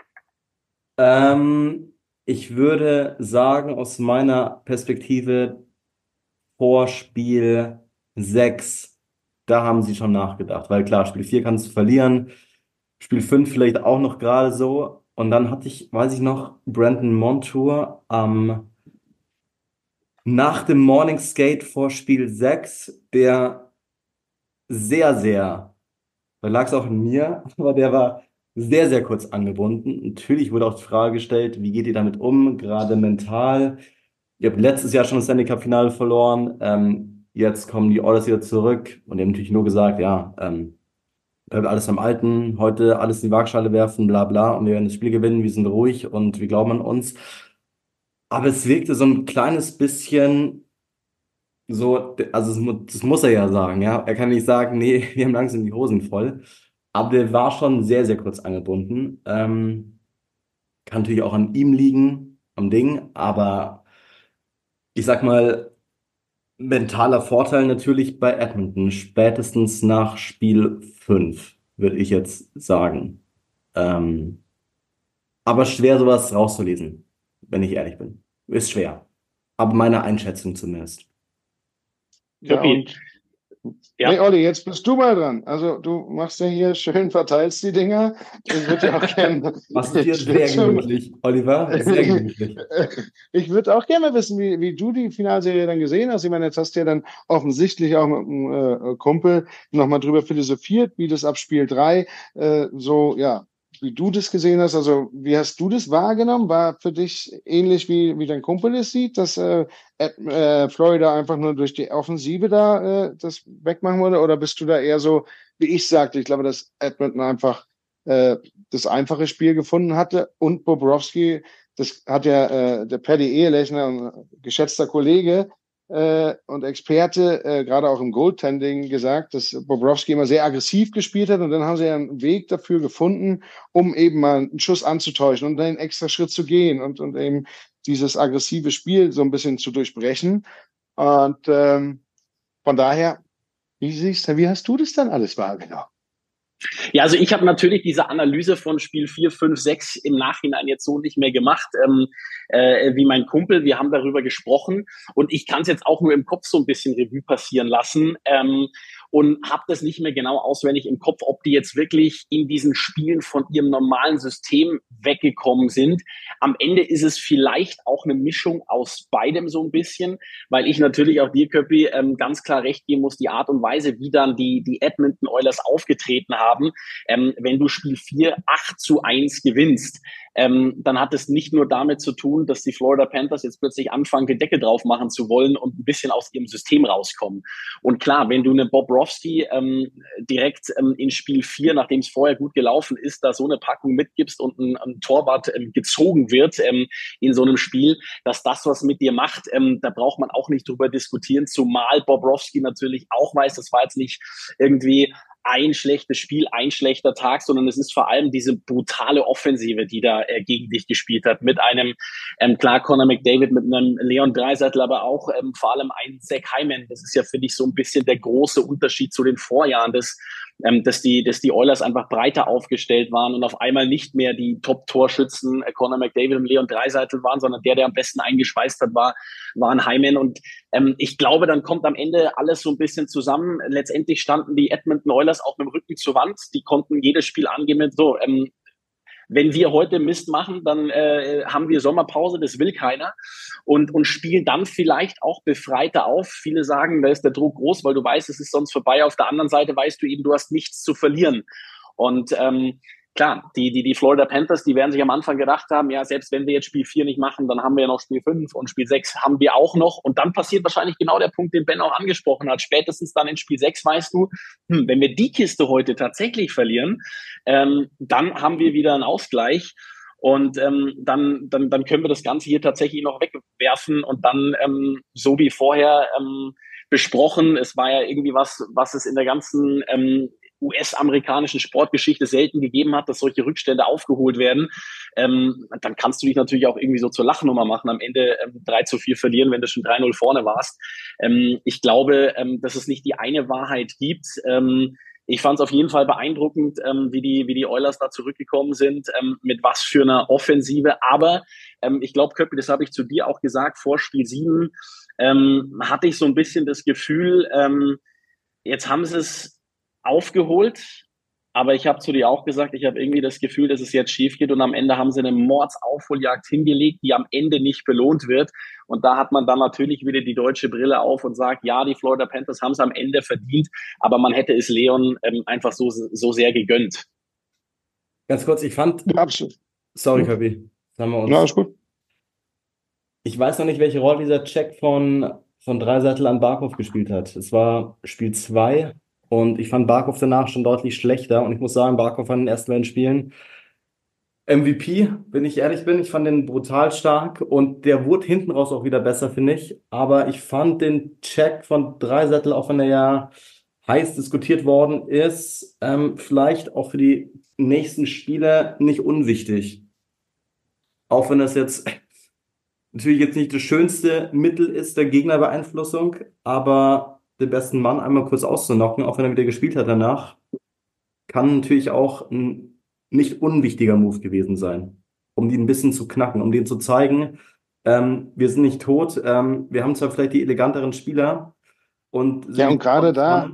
Ich würde sagen, aus meiner Perspektive vor Spiel 6, da haben sie schon nachgedacht, weil klar, Spiel 4 kannst du verlieren, Spiel 5 vielleicht auch noch gerade so, und dann hatte ich, weiß ich noch, Brandon Montour nach dem Morning Skate vor Spiel 6, der da lag es auch in mir, aber der war sehr, sehr kurz angebunden. Natürlich wurde auch die Frage gestellt, wie geht ihr damit um, gerade mental? Ihr habt letztes Jahr schon das Stanley Cup-Finale verloren, jetzt kommen die Oilers wieder zurück und die haben natürlich nur gesagt, ja, bleibt alles am Alten, heute alles in die Waagschale werfen, bla bla, und wir werden das Spiel gewinnen, wir sind ruhig und wir glauben an uns. Aber es wirkte so ein kleines bisschen so, also das muss er ja sagen, ja. Er kann nicht sagen, nee, wir haben langsam die Hosen voll. Aber der war schon sehr, sehr kurz angebunden. Kann natürlich auch an ihm liegen, am Ding, aber ich sag mal, mentaler Vorteil natürlich bei Edmonton, spätestens nach Spiel 5, würde ich jetzt sagen. Aber schwer, sowas rauszulesen, wenn ich ehrlich bin. Ist schwer. Aber meine Einschätzung zumindest. Ja, Ja. Nee, Olli, jetzt bist du mal dran. Also du machst ja hier schön, verteilst die Dinger. Ich würde ja auch gerne. Machst du dir sehr gemütlich, Oliver? Sehr gemütlich. Ich würde auch gerne wissen, wie du die Finalserie dann gesehen hast. Ich meine, jetzt hast du ja dann offensichtlich auch mit einem Kumpel nochmal drüber philosophiert, wie das ab Spiel 3 wie du das gesehen hast. Also wie hast du das wahrgenommen? War für dich ähnlich wie dein Kumpel es sieht, dass Florida einfach nur durch die Offensive da das wegmachen würde? Oder bist du da eher so, wie ich sagte, ich glaube, dass Edmonton einfach das einfache Spiel gefunden hatte, und Bobrovsky, das hat ja der Paddy Ehelechner, ein geschätzter Kollege und Experte, gerade auch im Goaltending, gesagt, dass Bobrovsky immer sehr aggressiv gespielt hat, und dann haben sie ja einen Weg dafür gefunden, um eben mal einen Schuss anzutäuschen und dann einen extra Schritt zu gehen und eben dieses aggressive Spiel so ein bisschen zu durchbrechen. Und von daher, wie hast du das dann alles wahrgenommen? Ja, also ich habe natürlich diese Analyse von Spiel 4, 5, 6 im Nachhinein jetzt so nicht mehr gemacht, wie mein Kumpel. Wir haben darüber gesprochen und ich kann es jetzt auch nur im Kopf so ein bisschen Revue passieren lassen. Und habe das nicht mehr genau auswendig im Kopf, ob die jetzt wirklich in diesen Spielen von ihrem normalen System weggekommen sind. Am Ende ist es vielleicht auch eine Mischung aus beidem so ein bisschen, weil ich natürlich auch dir, Köppi, ganz klar recht geben muss, die Art und Weise, wie dann die Edmonton Oilers aufgetreten haben, wenn du Spiel 4 8-1 gewinnst, dann hat es nicht nur damit zu tun, dass die Florida Panthers jetzt plötzlich anfangen, die Decke drauf machen zu wollen und ein bisschen aus ihrem System rauskommen. Und klar, wenn du eine Bobrovsky direkt in Spiel 4, nachdem es vorher gut gelaufen ist, da so eine Packung mitgibst und ein Torwart gezogen wird in so einem Spiel, dass das was mit dir macht, da braucht man auch nicht drüber diskutieren, zumal Bobrovsky natürlich auch weiß, das war jetzt nicht irgendwie ein schlechtes Spiel, ein schlechter Tag, sondern es ist vor allem diese brutale Offensive, die da gegen dich gespielt hat, mit einem, klar, Connor McDavid, mit einem Leon Draisaitl, aber auch vor allem ein Zach Hyman. Das ist ja, finde ich, so ein bisschen der große Unterschied zu den Vorjahren, dass die Oilers einfach breiter aufgestellt waren und auf einmal nicht mehr die Top-Torschützen Connor McDavid und Leon Draisaitl waren, sondern der am besten eingeschweißt hat, war ein Hyman. Und ich glaube, dann kommt am Ende alles so ein bisschen zusammen. Letztendlich standen die Edmonton Oilers auch mit dem Rücken zur Wand. Die konnten jedes Spiel angehen mit so, wenn wir heute Mist machen, dann haben wir Sommerpause, das will keiner und spielen dann vielleicht auch befreiter auf. Viele sagen, da ist der Druck groß, weil du weißt, es ist sonst vorbei. Auf der anderen Seite weißt du eben, du hast nichts zu verlieren. Und klar, die Florida Panthers, die werden sich am Anfang gedacht haben, ja, selbst wenn wir jetzt Spiel 4 nicht machen, dann haben wir ja noch Spiel 5 und Spiel 6 haben wir auch noch. Und dann passiert wahrscheinlich genau der Punkt, den Ben auch angesprochen hat. Spätestens dann in Spiel 6 weißt du, wenn wir die Kiste heute tatsächlich verlieren, dann haben wir wieder einen Ausgleich. Und dann können wir das Ganze hier tatsächlich noch wegwerfen und dann, so wie vorher besprochen, es war ja irgendwie was es in der ganzen US-amerikanischen Sportgeschichte selten gegeben hat, dass solche Rückstände aufgeholt werden, dann kannst du dich natürlich auch irgendwie so zur Lachnummer machen, am Ende 3-4 verlieren, wenn du schon 3-0 vorne warst. Ich glaube, dass es nicht die eine Wahrheit gibt. Ich fand es auf jeden Fall beeindruckend, wie die Oilers da zurückgekommen sind, mit was für einer Offensive. Aber ich glaube, Köppi, das habe ich zu dir auch gesagt, vor Spiel 7 hatte ich so ein bisschen das Gefühl, jetzt haben sie es aufgeholt, aber ich habe zu dir auch gesagt, ich habe irgendwie das Gefühl, dass es jetzt schief geht und am Ende haben sie eine Mordsaufholjagd hingelegt, die am Ende nicht belohnt wird. Und da hat man dann natürlich wieder die deutsche Brille auf und sagt, ja, die Florida Panthers haben es am Ende verdient, aber man hätte es Leon einfach so sehr gegönnt. Ganz kurz, ich fand... Ja, absolut. Sorry, Köppi. Haben wir uns... Ja, ist gut. Ich weiß noch nicht, welche Rolle dieser Check von Draisaitl an Barkov gespielt hat. Es war Spiel 2 und ich fand Barkov danach schon deutlich schlechter. Und ich muss sagen, Barkov an den ersten beiden Spielen MVP, wenn ich ehrlich bin. Ich fand den brutal stark und der wurde hinten raus auch wieder besser, finde ich. Aber ich fand den Check von Draisaitl, auch wenn er ja heiß diskutiert worden ist, vielleicht auch für die nächsten Spiele nicht unwichtig. Auch wenn das jetzt natürlich jetzt nicht das schönste Mittel ist der Gegnerbeeinflussung, aber den besten Mann einmal kurz auszunocken, auch wenn er wieder gespielt hat danach, kann natürlich auch ein nicht unwichtiger Move gewesen sein, um den ein bisschen zu knacken, um denen zu zeigen, wir sind nicht tot, wir haben zwar vielleicht die eleganteren Spieler und ja, und gerade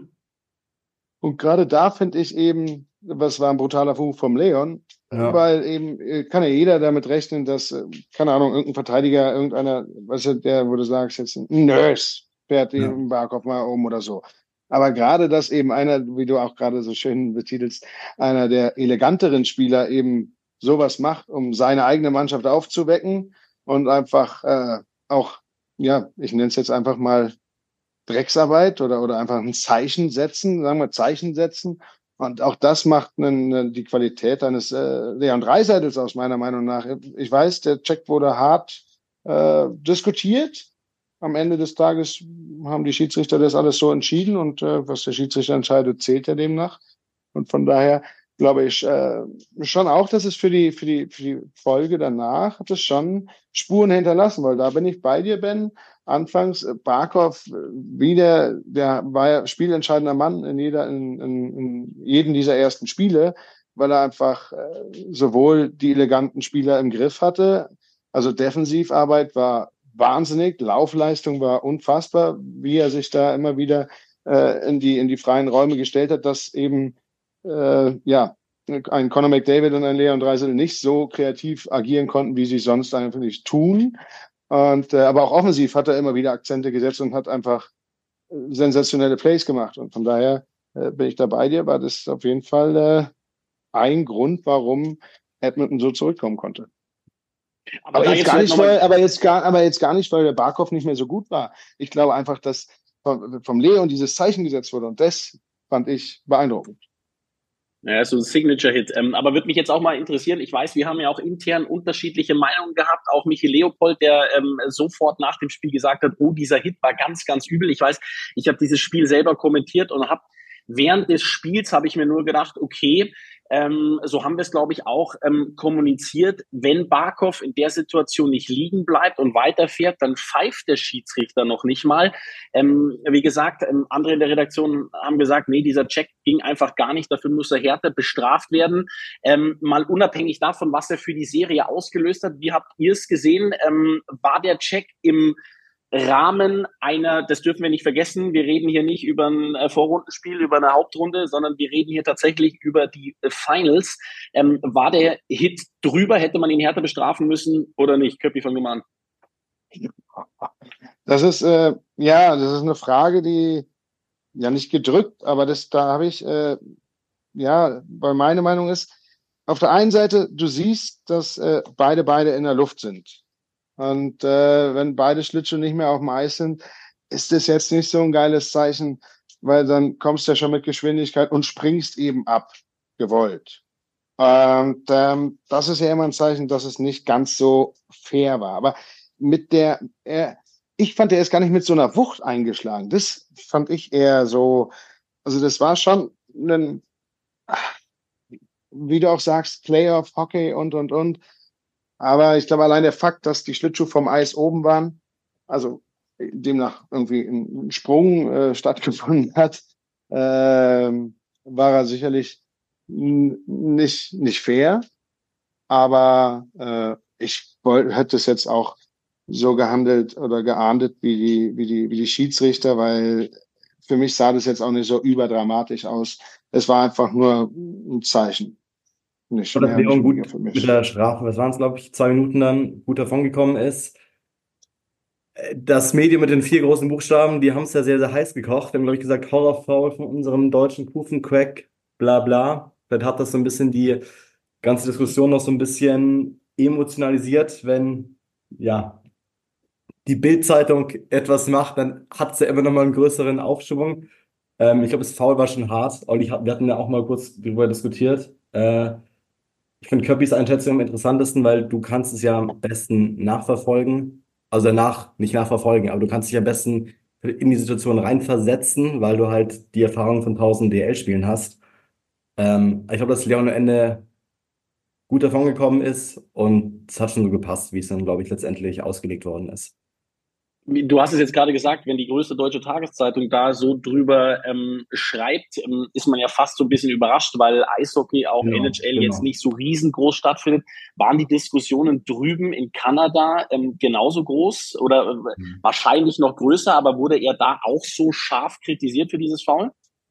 da finde ich eben, was war ein brutaler Move vom Leon, ja. Weil eben kann ja jeder damit rechnen, dass, keine Ahnung, irgendein Verteidiger, irgendeiner, was ist der, wo du sagst, jetzt ein Nurse fährt den Barkov mal um oder so. Aber gerade, dass eben einer, wie du auch gerade so schön betitelst, einer der eleganteren Spieler eben sowas macht, um seine eigene Mannschaft aufzuwecken und einfach auch, ja, ich nenne es jetzt einfach mal Drecksarbeit oder einfach ein Zeichen setzen, sagen wir Zeichen setzen. Und auch das macht die Qualität eines Leon Draisaitls aus meiner Meinung nach. Ich weiß, der Check wurde hart diskutiert. Am Ende des Tages haben die Schiedsrichter das alles so entschieden und was der Schiedsrichter entscheidet, zählt ja demnach. Und von daher glaube ich, schon auch, dass es für die Folge danach hat es schon Spuren hinterlassen, weil da bin ich bei dir, Ben. Anfangs Barkov wieder, der war ja spielentscheidender Mann in jedem dieser ersten Spiele, weil er einfach sowohl die eleganten Spieler im Griff hatte, also Defensivarbeit war wahnsinnig, Laufleistung war unfassbar, wie er sich da immer wieder in die freien Räume gestellt hat, dass eben ja, ein Conor McDavid und ein Leon Draisaitl nicht so kreativ agieren konnten, wie sie sonst eigentlich tun. Und aber auch offensiv hat er immer wieder Akzente gesetzt und hat einfach sensationelle Plays gemacht. Und von daher bin ich da bei dir, war das auf jeden Fall ein Grund, warum Edmonton so zurückkommen konnte. Aber jetzt gar nicht, weil der Barkov nicht mehr so gut war. Ich glaube einfach, dass vom Leon dieses Zeichen gesetzt wurde und das fand ich beeindruckend. Ja, so ein Signature-Hit. Aber würde mich jetzt auch mal interessieren, ich weiß, wir haben ja auch intern unterschiedliche Meinungen gehabt, auch Michi Leopold, der sofort nach dem Spiel gesagt hat, oh, dieser Hit war ganz, ganz übel. Ich weiß, ich habe dieses Spiel selber kommentiert und habe während des Spiels habe ich mir nur gedacht, okay, so haben wir es, glaube ich, auch kommuniziert. Wenn Barkov in der Situation nicht liegen bleibt und weiterfährt, dann pfeift der Schiedsrichter noch nicht mal. Wie gesagt, andere in der Redaktion haben gesagt, nee, dieser Check ging einfach gar nicht. Dafür muss er härter bestraft werden. Mal unabhängig davon, was er für die Serie ausgelöst hat. Wie habt ihr es gesehen? War der Check im Rahmen das dürfen wir nicht vergessen, wir reden hier nicht über ein Vorrundenspiel, über eine Hauptrunde, sondern wir reden hier tatsächlich über die Finals. War der Hit drüber? Hätte man ihn härter bestrafen müssen oder nicht? Köppi, fang du mal an. Das ist eine Frage, die ja nicht gedrückt, aber da habe ich weil meine Meinung ist, auf der einen Seite, du siehst, dass beide in der Luft sind. Und wenn beide Schlittschuhe nicht mehr auf dem Eis sind, ist das jetzt nicht so ein geiles Zeichen, weil dann kommst du ja schon mit Geschwindigkeit und springst eben ab, gewollt. Und das ist ja immer ein Zeichen, dass es nicht ganz so fair war. Aber ich fand, er ist gar nicht mit so einer Wucht eingeschlagen. Das fand ich eher so, also das war schon wie du auch sagst, Playoff, Hockey und. Aber ich glaube, allein der Fakt, dass die Schlittschuhe vom Eis oben waren, also demnach irgendwie ein Sprung stattgefunden hat, war er sicherlich nicht fair. Aber ich hätte es jetzt auch so gehandelt oder geahndet wie die Schiedsrichter, weil für mich sah das jetzt auch nicht so überdramatisch aus. Es war einfach nur ein Zeichen. Nicht mehr, Leon gut mit der Strafe, was waren es, glaube ich, 2 Minuten dann gut davongekommen ist. Das Medium mit den 4 großen Buchstaben, die haben es ja sehr, sehr heiß gekocht. Wir haben, glaube ich, gesagt, Horrorfoul von unserem deutschen Kufencrack, bla bla. Vielleicht hat das so ein bisschen die ganze Diskussion noch so ein bisschen emotionalisiert, wenn ja die Bild-Zeitung etwas macht, dann hat es ja immer noch mal einen größeren Aufschwung. Ich glaube, das Foul war schon hart. Olli, wir hatten ja auch mal kurz darüber diskutiert. Ich finde Köppis Einschätzung am interessantesten, weil du kannst es ja am besten nachverfolgen. Also nicht nachverfolgen, aber du kannst dich am besten in die Situation reinversetzen, weil du halt die Erfahrung von 1000 DL-Spielen hast. Ich glaube, dass Leon am Ende gut davon gekommen ist und es hat schon so gepasst, wie es dann, glaube ich, letztendlich ausgelegt worden ist. Du hast es jetzt gerade gesagt, wenn die größte deutsche Tageszeitung da so drüber schreibt, ist man ja fast so ein bisschen überrascht, weil Eishockey, auch NHL jetzt nicht so riesengroß stattfindet. Waren die Diskussionen drüben in Kanada genauso groß oder wahrscheinlich noch größer, aber wurde er da auch so scharf kritisiert für dieses Foul?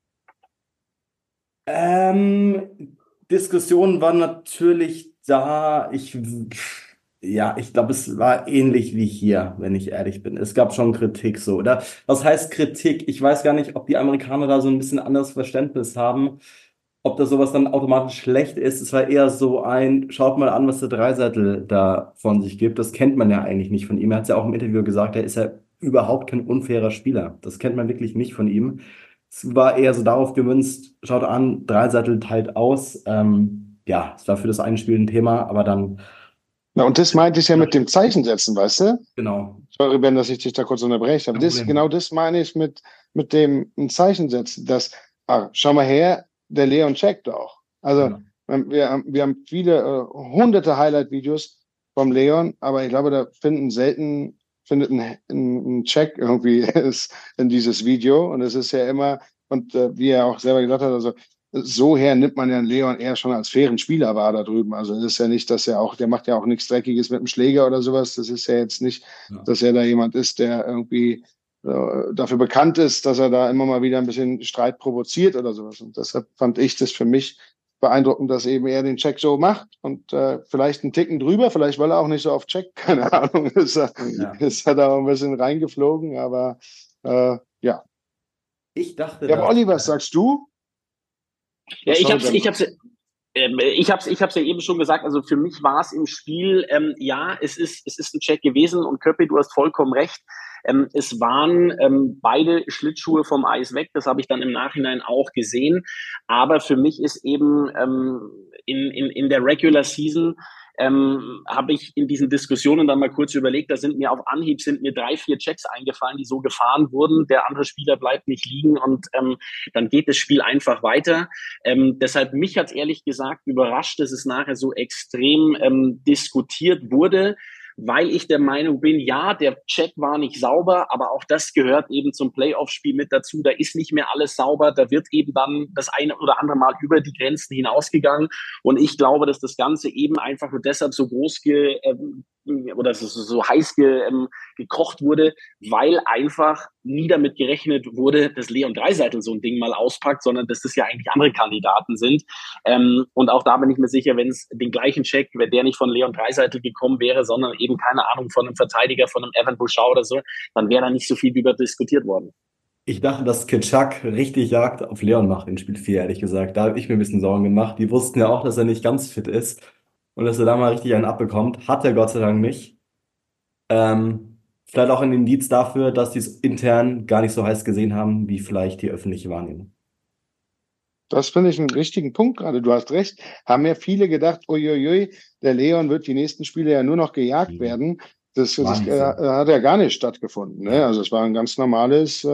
Diskussionen waren natürlich da. Ich glaube, es war ähnlich wie hier, wenn ich ehrlich bin. Es gab schon Kritik so, oder? Was heißt Kritik? Ich weiß gar nicht, ob die Amerikaner da so ein bisschen anderes Verständnis haben, ob das sowas dann automatisch schlecht ist. Es war eher so schaut mal an, was der Draisaitl da von sich gibt. Das kennt man ja eigentlich nicht von ihm. Er hat es ja auch im Interview gesagt, er ist ja überhaupt kein unfairer Spieler. Das kennt man wirklich nicht von ihm. Es war eher so darauf gemünzt, schaut an, Draisaitl teilt aus. Es war für das eine Spiel ein Thema, aber dann na, und das meinte ich ja mit dem Zeichensetzen, weißt du? Genau. Sorry, Ben, dass ich dich da kurz unterbreche. Aber das meine ich mit dem Zeichensetzen. Schau mal her, der Leon checkt auch. Also wir haben viele, hunderte Highlight-Videos vom Leon, aber ich glaube, da findet ein Check irgendwie ist in dieses Video. Und es ist ja immer, und wie er auch selber gesagt hat, also so her nimmt man ja einen Leon eher schon als fairen Spieler wahr da drüben. Also es ist ja nicht, dass er auch, der macht ja auch nichts Dreckiges mit dem Schläger oder sowas. Das ist ja jetzt nicht, dass er da jemand ist, der irgendwie dafür bekannt ist, dass er da immer mal wieder ein bisschen Streit provoziert oder sowas. Und deshalb fand ich das für mich beeindruckend, dass eben er den Check so macht und vielleicht einen Ticken drüber, vielleicht weil er auch nicht so oft checkt, keine Ahnung, ist er da auch ein bisschen reingeflogen, aber ja. Ich dachte, ja, aber Olli, was sagst du? Ja, ich hab's ja eben schon gesagt, also für mich war es im Spiel, ja, es ist ein Check gewesen und Köppi, du hast vollkommen recht. Es waren beide Schlittschuhe vom Eis weg, das habe ich dann im Nachhinein auch gesehen. Aber für mich ist eben in der Regular Season habe ich in diesen Diskussionen dann mal kurz überlegt, da sind mir auf Anhieb 3, 4 Checks eingefallen, die so gefahren wurden. Der andere Spieler bleibt nicht liegen und dann geht das Spiel einfach weiter. Deshalb mich hat's ehrlich gesagt überrascht, dass es nachher so extrem diskutiert wurde, weil ich der Meinung bin, ja, der Check war nicht sauber, aber auch das gehört eben zum Playoff-Spiel mit dazu. Da ist nicht mehr alles sauber, da wird eben dann das eine oder andere Mal über die Grenzen hinausgegangen. Und ich glaube, dass das Ganze eben einfach nur deshalb so groß oder so heiß gekocht wurde, weil einfach nie damit gerechnet wurde, dass Leon Draisaitl so ein Ding mal auspackt, sondern dass das ja eigentlich andere Kandidaten sind. Und auch da bin ich mir sicher, wenn es den gleichen Check, wenn der nicht von Leon Draisaitl gekommen wäre, sondern eben, keine Ahnung, von einem Verteidiger, von einem Evan Bouchard oder so, dann wäre da nicht so viel drüber diskutiert worden. Ich dachte, dass Kitschak richtig Jagd auf Leon macht in Spiel 4, ehrlich gesagt. Da habe ich mir ein bisschen Sorgen gemacht. Die wussten ja auch, dass er nicht ganz fit ist und dass er da mal richtig einen abbekommt. Hat er Gott sei Dank nicht. Vielleicht auch ein Indiz dafür, dass die es intern gar nicht so heiß gesehen haben, wie vielleicht die öffentliche Wahrnehmung. Das finde ich einen richtigen Punkt gerade. Du hast recht. Haben ja viele gedacht, uiuiui, der Leon wird die nächsten Spiele ja nur noch gejagt werden. Das hat ja gar nicht stattgefunden. Ne? Also es war ein ganz normales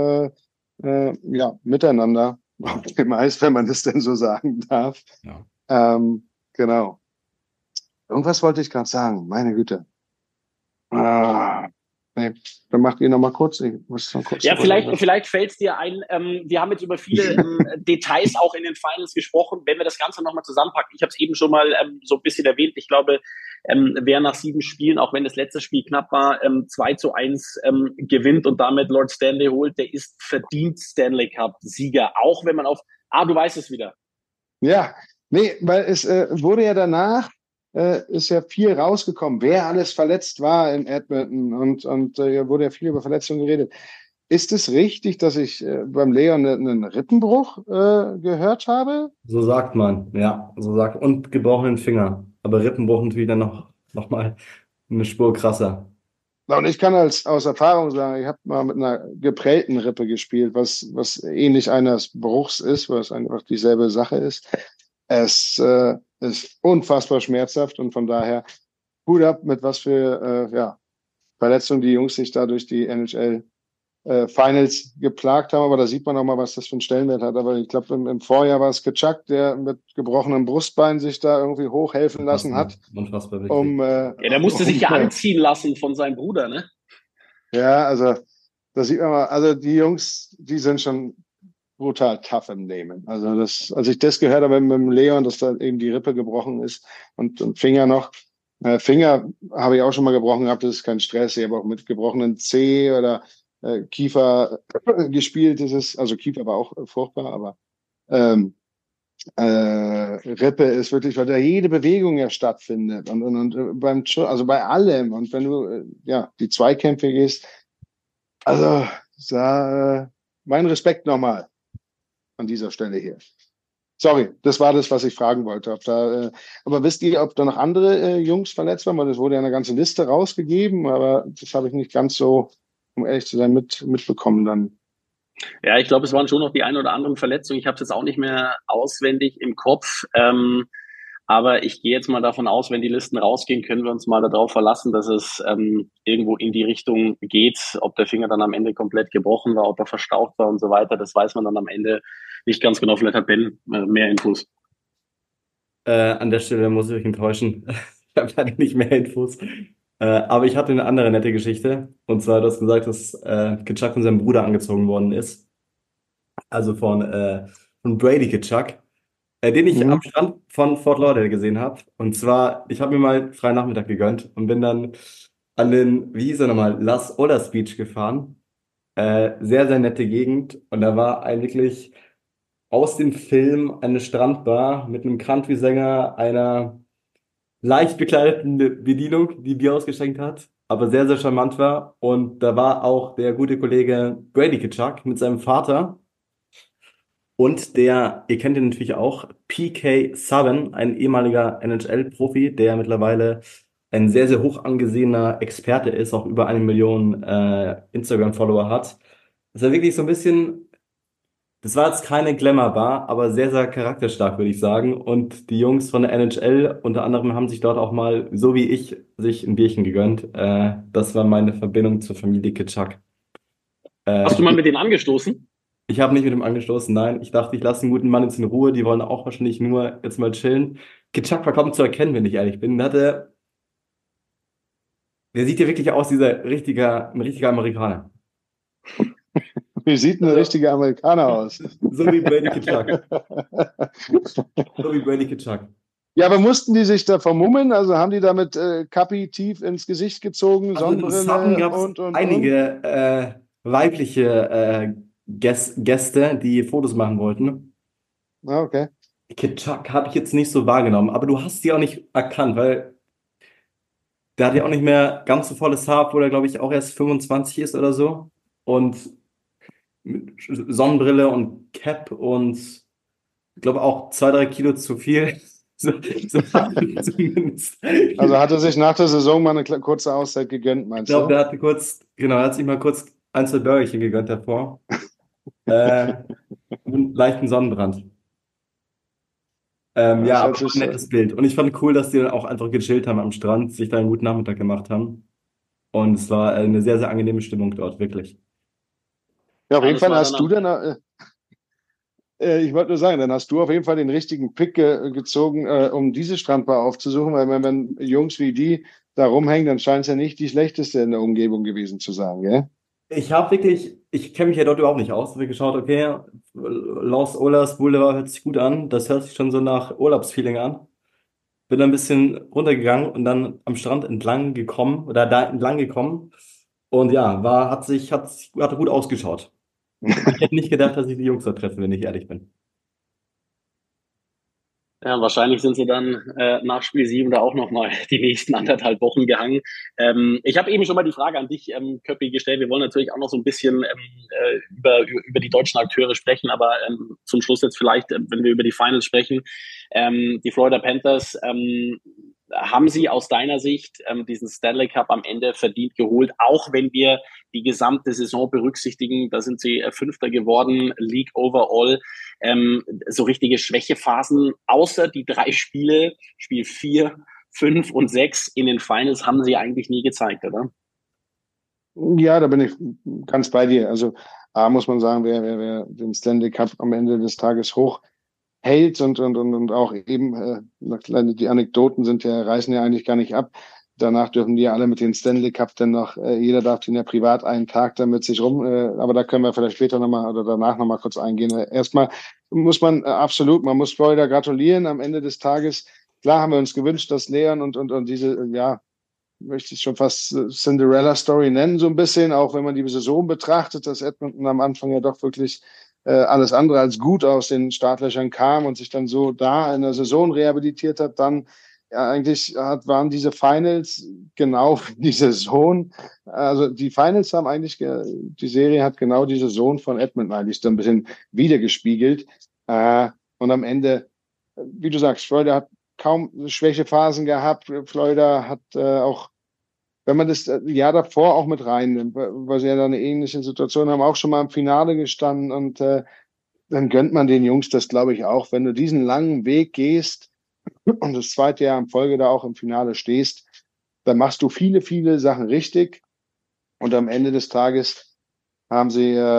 Miteinander auf dem Eis, wenn man das denn so sagen darf. Ja. Genau. Irgendwas wollte ich gerade sagen. Meine Güte. Nee, dann macht ihr noch mal kurz. Ich muss noch kurz vielleicht fällt es dir ein, wir haben jetzt über viele Details auch in den Finals gesprochen, wenn wir das Ganze nochmal zusammenpacken. Ich habe es eben schon mal so ein bisschen erwähnt. Ich glaube, wer nach 7 Spielen, auch wenn das letzte Spiel knapp war, 2-1 gewinnt und damit Lord Stanley holt, der ist verdient Stanley Cup-Sieger. Auch wenn man du weißt es wieder. Ja, nee, weil es wurde ja danach ist ja viel rausgekommen, wer alles verletzt war in Edmonton und wurde ja viel über Verletzungen geredet. Ist es richtig, dass ich beim Leon einen Rippenbruch gehört habe? So sagt man, ja, und gebrochenen Finger. Aber Rippenbruch natürlich dann noch mal eine Spur krasser. Und ich kann aus Erfahrung sagen, ich habe mal mit einer geprellten Rippe gespielt, was ähnlich eines Bruchs ist, was einfach dieselbe Sache ist. Es ist unfassbar schmerzhaft und von daher Hut ab, mit was für Verletzungen die Jungs sich da durch die NHL Finals geplagt haben. Aber da sieht man auch mal, was das für einen Stellenwert hat. Aber ich glaube, im Vorjahr war es Kitschak, der mit gebrochenem Brustbein sich da irgendwie hochhelfen lassen hat. Unfassbar wichtig. Der musste sich ja anziehen lassen von seinem Bruder, ne? Ja, also da sieht man mal, also die Jungs, die sind schon brutal tough im Nehmen. Also als ich das gehört habe mit dem Leon, dass da eben die Rippe gebrochen ist und Finger noch. Finger habe ich auch schon mal gebrochen gehabt, das ist kein Stress. Ich habe auch mit gebrochenen Zeh oder Kiefer gespielt. Also Kiefer war auch furchtbar, aber Rippe ist wirklich, weil da jede Bewegung ja stattfindet und also bei allem. Und wenn du die Zweikämpfe gehst, also mein Respekt nochmal an dieser Stelle hier. Sorry, das war das, was ich fragen wollte. Aber wisst ihr, ob da noch andere Jungs verletzt waren? Weil es wurde ja eine ganze Liste rausgegeben, aber das habe ich nicht ganz so, um ehrlich zu sein, mitbekommen dann. Ja, ich glaube, es waren schon noch die ein oder anderen Verletzungen. Ich habe es jetzt auch nicht mehr auswendig im Kopf. Aber ich gehe jetzt mal davon aus, wenn die Listen rausgehen, können wir uns mal darauf verlassen, dass es irgendwo in die Richtung geht. Ob der Finger dann am Ende komplett gebrochen war, ob er verstaucht war und so weiter, das weiß man dann am Ende nicht ganz genau. Vielleicht hat Ben mehr Infos. An der Stelle muss ich euch enttäuschen. Ich habe leider nicht mehr Infos. Aber ich hatte eine andere nette Geschichte. Und zwar, du hast gesagt, dass Kitschak von seinem Bruder angezogen worden ist. Also von Brady Kitschak, den ich am Mhm. Strand von Fort Lauderdale gesehen habe. Und zwar, ich habe mir mal freien Nachmittag gegönnt und bin dann an den, wie hieß er nochmal, Las Olas Beach gefahren. Sehr, sehr nette Gegend. Und da war eigentlich aus dem Film eine Strandbar mit einem Country-Sänger, einer leicht bekleideten Bedienung, die Bier ausgeschenkt hat, aber sehr, sehr charmant war. Und da war auch der gute Kollege Brady Tkachuk mit seinem Vater und der, ihr kennt ihn natürlich auch, PK Subban, ein ehemaliger NHL-Profi, der mittlerweile ein sehr, sehr hoch angesehener Experte ist, auch über 1 Million Instagram-Follower hat. Das war wirklich so ein bisschen. Das war jetzt keine Glamour-Bar, aber sehr, sehr charakterstark, würde ich sagen. Und die Jungs von der NHL unter anderem haben sich dort auch mal, so wie ich, sich ein Bierchen gegönnt. Das war meine Verbindung zur Familie Kitschak. Hast du Äh, mal mit denen angestoßen? Ich habe nicht mit ihm angestoßen, nein. Ich dachte, ich lasse den guten Mann jetzt in Ruhe. Die wollen auch wahrscheinlich nur jetzt mal chillen. Kitschak war kaum zu erkennen, wenn ich ehrlich bin. Der sieht ja wirklich aus, ein richtiger Amerikaner. Wie sieht ein Also, richtiger Amerikaner aus? so wie Brady Kitschak. So wie Brady Kitschak. Ja, aber mussten die sich da vermummen? Also haben die damit Kapi tief ins Gesicht gezogen, Also in Sutton Sonnenbrille gab es und? einige weibliche Gäste, die Fotos machen wollten. Ah, okay. Kitschak habe ich jetzt nicht so wahrgenommen, aber du hast die auch nicht erkannt, weil der hat ja auch nicht mehr ganz so volles Haar, obwohl er, glaube ich, auch erst 25 ist oder so. Und mit Sonnenbrille und Cap und ich glaube auch 2, 3 Kilo zu viel. So zumindest. Also hat er sich nach der Saison mal eine kurze Auszeit gegönnt, Ich meinst glaube, du? der hatte kurz, genau, er hat sich mal kurz 1, 2 Börgerchen gegönnt davor. Äh, und leichten Sonnenbrand. Das Ja, hört aber war sich, ein nettes Bild. Und ich fand cool, dass die dann auch einfach gechillt haben am Strand, sich da einen guten Nachmittag gemacht haben. Und es war eine sehr, sehr angenehme Stimmung dort, wirklich. ja, auf Ja, jeden das Fall war dann hast du am, dann, ich wollte nur sagen, dann hast du auf jeden Fall den richtigen Pick gezogen, um diese Strandbar aufzusuchen, weil wenn Jungs wie die da rumhängen, dann scheint es ja nicht die schlechteste in der Umgebung gewesen zu sein, gell? Ich kenne mich ja dort überhaupt nicht aus. Ich habe geschaut, okay, Los Olas Boulevard hört sich gut an. Das hört sich schon so nach Urlaubsfeeling an. Bin dann ein bisschen runtergegangen und dann am Strand entlang gekommen oder da entlang gekommen. Und ja, hat gut ausgeschaut. Aber ich hätte nicht gedacht, dass ich die Jungs da treffe, wenn ich ehrlich bin. ja, wahrscheinlich sind sie dann nach Spiel 7 da auch nochmal die nächsten 1,5 Wochen gehangen. Ich habe eben schon mal die Frage an dich, Köppi, gestellt. Wir wollen natürlich auch noch so ein bisschen über die deutschen Akteure sprechen, aber zum Schluss jetzt vielleicht, wenn wir über die Finals sprechen, die Florida Panthers, haben sie aus deiner Sicht diesen Stanley Cup am Ende verdient geholt, auch wenn wir die gesamte Saison berücksichtigen. Da sind sie Fünfter geworden, League overall. So richtige Schwächephasen, außer die 3 Spiele, Spiel 4, 5 und 6 in den Finals, haben sie eigentlich nie gezeigt, oder? Ja, da bin ich ganz bei dir. Also A muss man sagen, wer den Stanley Cup am Ende des Tages hoch hält und auch eben, die Anekdoten reißen ja eigentlich gar nicht ab. Danach dürfen die ja alle mit den Stanley Cup dann noch, jeder darf den ja privat einen Tag dann mit sich aber da können wir vielleicht später nochmal oder danach nochmal kurz eingehen. Erstmal muss man man muss Florida gratulieren am Ende des Tages. Klar haben wir uns gewünscht, dass Leon und diese, ja, möchte ich schon fast Cinderella-Story nennen, so ein bisschen, auch wenn man die Saison betrachtet, dass Edmonton am Anfang ja doch wirklich alles andere als gut aus den Startlöchern kam und sich dann so da in der Saison rehabilitiert hat, dann ja, waren diese Finals genau die Saison. Also die Finals haben eigentlich, die Serie hat genau die Saison von Edmonton eigentlich so ein bisschen wiedergespiegelt. Und am Ende, wie du sagst, Florida hat kaum Schwächephasen gehabt. Florida hat auch, wenn man das Jahr davor auch mit reinnimmt, weil sie ja da eine ähnliche Situation haben, auch schon mal im Finale gestanden und dann gönnt man den Jungs das, glaube ich, auch. Wenn du diesen langen Weg gehst und das zweite Jahr in Folge da auch im Finale stehst, dann machst du viele, viele Sachen richtig und am Ende des Tages haben sie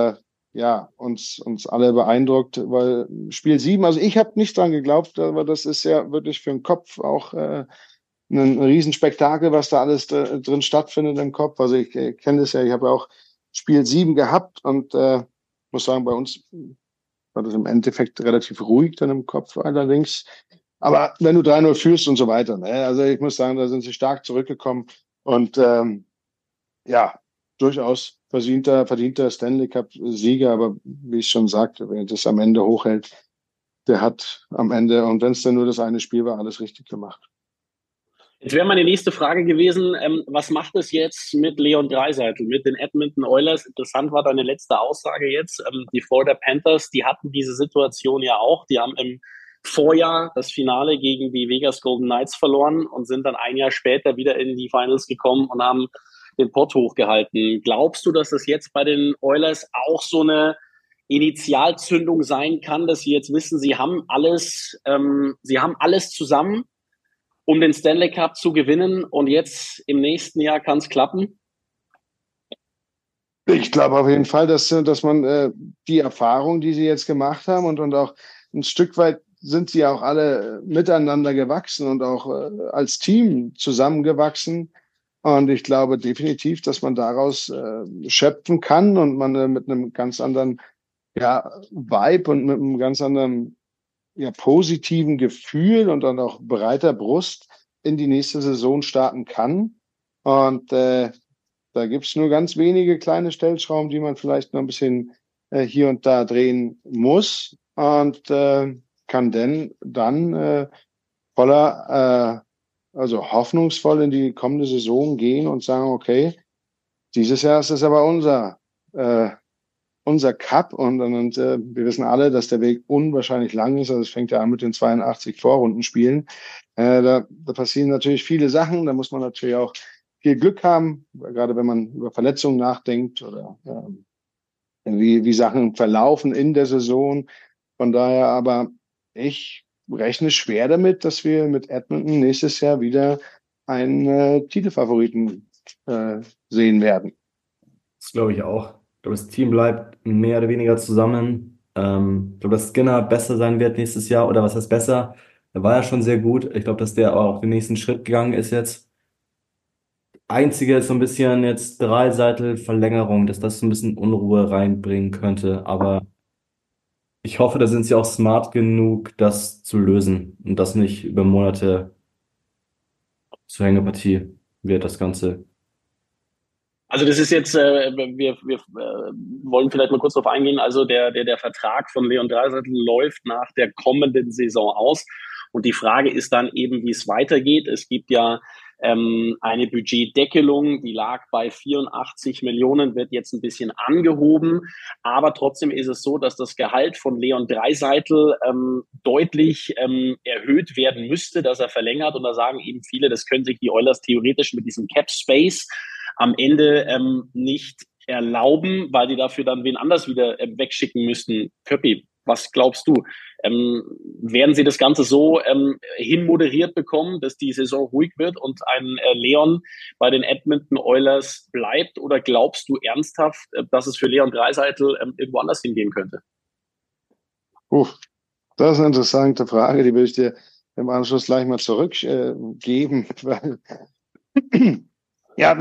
ja, uns alle beeindruckt, weil Spiel 7, also ich habe nicht dran geglaubt, aber das ist ja wirklich für den Kopf auch ein Riesenspektakel, was da alles drin stattfindet im Kopf. Also ich kenne das ja, ich habe ja auch Spiel 7 gehabt und muss sagen, bei uns war das im Endeffekt relativ ruhig dann im Kopf allerdings. Aber wenn du 3-0 führst und so weiter, ne? Also ich muss sagen, da sind sie stark zurückgekommen und ja, durchaus verdienter Stanley Cup-Sieger, aber wie ich schon sagte, wer das am Ende hochhält, der hat am Ende, und wenn es dann nur das eine Spiel war, alles richtig gemacht. Jetzt wäre meine nächste Frage gewesen, was macht es jetzt mit Leon Draisaitl, mit den Edmonton Oilers? Interessant war deine letzte Aussage jetzt. Die Florida Panthers, die hatten diese Situation ja auch. Die haben im Vorjahr das Finale gegen die Vegas Golden Knights verloren und sind dann ein Jahr später wieder in die Finals gekommen und haben den Pott hochgehalten. Glaubst du, dass das jetzt bei den Oilers auch so eine Initialzündung sein kann, dass sie jetzt wissen, sie haben alles zusammen, um den Stanley Cup zu gewinnen und jetzt im nächsten Jahr kann es klappen? Ich glaube auf jeden Fall, dass man die Erfahrung, die sie jetzt gemacht haben und auch ein Stück weit sind sie auch alle miteinander gewachsen und auch als Team zusammengewachsen. Und ich glaube definitiv, dass man daraus schöpfen kann und man mit einem ganz anderen Vibe und mit einem ganz anderen positiven Gefühl und dann auch breiter Brust in die nächste Saison starten kann. Und da gibt's nur ganz wenige kleine Stellschrauben, die man vielleicht noch ein bisschen hier und da drehen muss und kann dann also hoffnungsvoll in die kommende Saison gehen und sagen, okay, dieses Jahr ist es aber unser Cup und wir wissen alle, dass der Weg unwahrscheinlich lang ist. Also es fängt ja an mit den 82 Vorrundenspielen. Da passieren natürlich viele Sachen. Da muss man natürlich auch viel Glück haben, gerade wenn man über Verletzungen nachdenkt oder wie Sachen verlaufen in der Saison. Von daher aber ich rechne schwer damit, dass wir mit Edmonton nächstes Jahr wieder einen Titelfavoriten sehen werden. Das glaube ich auch. Ich glaube, das Team bleibt mehr oder weniger zusammen. Ich glaube, dass Skinner besser sein wird nächstes Jahr. Oder was heißt besser? Er war ja schon sehr gut. Ich glaube, dass der auch den nächsten Schritt gegangen ist jetzt. Einzige ist so ein bisschen jetzt Draisaitl-Verlängerung, dass das so ein bisschen Unruhe reinbringen könnte. Aber ich hoffe, da sind sie auch smart genug, das zu lösen und das nicht über Monate zur Hängepartie wird, das Ganze. Also das ist jetzt, wir wollen vielleicht mal kurz darauf eingehen, also der Vertrag von Leon Draisaitl läuft nach der kommenden Saison aus und die Frage ist dann eben, wie es weitergeht. Es gibt ja eine Budgetdeckelung, die lag bei 84 Millionen, wird jetzt ein bisschen angehoben, aber trotzdem ist es so, dass das Gehalt von Leon Draisaitl deutlich erhöht werden müsste, dass er verlängert und da sagen eben viele, das können sich die Oilers theoretisch mit diesem Cap Space am Ende nicht erlauben, weil die dafür dann wen anders wieder wegschicken müssten. Köppi, was glaubst du? Werden sie das Ganze so hinmoderiert bekommen, dass die Saison ruhig wird und ein Leon bei den Edmonton Oilers bleibt? Oder glaubst du ernsthaft, dass es für Leon Draisaitl irgendwo anders hingehen könnte? Das ist eine interessante Frage, die will ich dir im Anschluss gleich mal zurückgeben. Ja,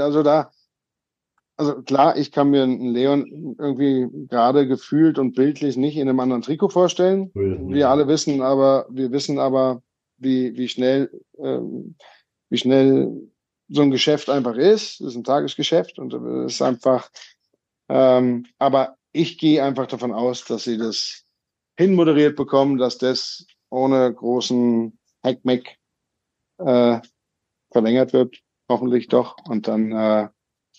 also klar, ich kann mir einen Leon irgendwie gerade gefühlt und bildlich nicht in einem anderen Trikot vorstellen. Wir wissen aber, wie schnell so ein Geschäft einfach ist. Das ist ein Tagesgeschäft und es ist einfach, aber ich gehe einfach davon aus, dass sie das hinmoderiert bekommen, dass das ohne großen Heckmeck verlängert wird. Hoffentlich doch, und dann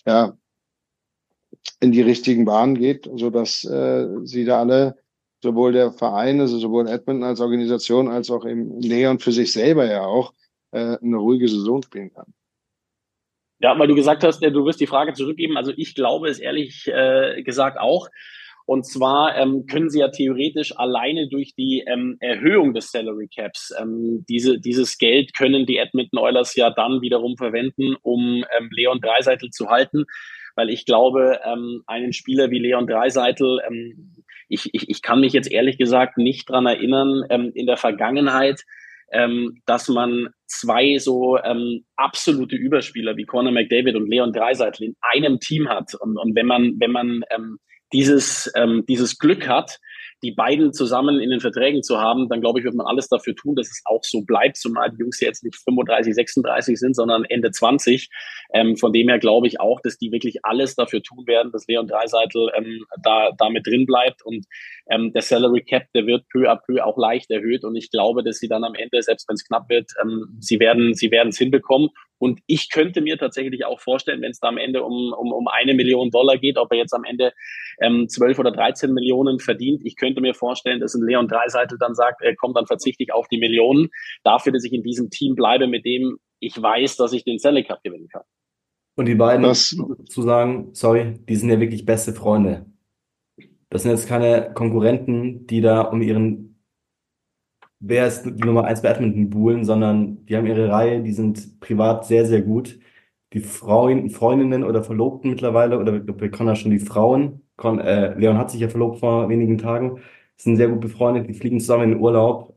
in die richtigen Bahnen geht, sodass sie da alle, sowohl der Verein, also sowohl Edmonton als Organisation, als auch eben Leon für sich selber ja auch eine ruhige Saison spielen kann. Ja, weil du gesagt hast, du wirst die Frage zurückgeben. Also ich glaube es ehrlich gesagt auch. Und zwar können sie ja theoretisch alleine durch die Erhöhung des Salary Caps dieses Geld können die Edmonton Oilers ja dann wiederum verwenden, um Leon Draisaitl zu halten. weil ich glaube, einen Spieler wie Leon Draisaitl, ich kann mich jetzt ehrlich gesagt nicht dran erinnern, in der Vergangenheit, dass man zwei so absolute Überspieler wie Conor McDavid und Leon Draisaitl in einem Team hat. Und wenn man dieses Glück hat, die beiden zusammen in den Verträgen zu haben, dann glaube ich, wird man alles dafür tun, dass es auch so bleibt, zumal die Jungs jetzt nicht 35, 36 sind, sondern Ende 20. Von dem her glaube ich auch, dass die wirklich alles dafür tun werden, dass Leon Draisaitl da mit drin bleibt und der Salary Cap, der wird peu à peu auch leicht erhöht und ich glaube, dass sie dann am Ende, selbst wenn es knapp wird, sie werden es hinbekommen. Und ich könnte mir tatsächlich auch vorstellen, wenn es da am Ende um $1 Million geht, ob er jetzt am Ende 12 oder 13 Millionen verdient. Ich könnte mir vorstellen, dass ein Leon Draisaitl dann sagt, komm, dann verzichte ich auf die Millionen dafür, dass ich in diesem Team bleibe, mit dem ich weiß, dass ich den Stanley Cup gewinnen kann. Und die beiden, zu sagen, sorry, die sind ja wirklich beste Freunde. Das sind jetzt keine Konkurrenten, die da um wer ist die Nummer 1 bei Edmonton buhlen, sondern die haben ihre Reihe, die sind privat sehr, sehr gut. Die Freundinnen oder Verlobten mittlerweile, oder wir können ja schon die Frauen, Leon hat sich ja verlobt vor wenigen Tagen, sind sehr gut befreundet, die fliegen zusammen in den Urlaub.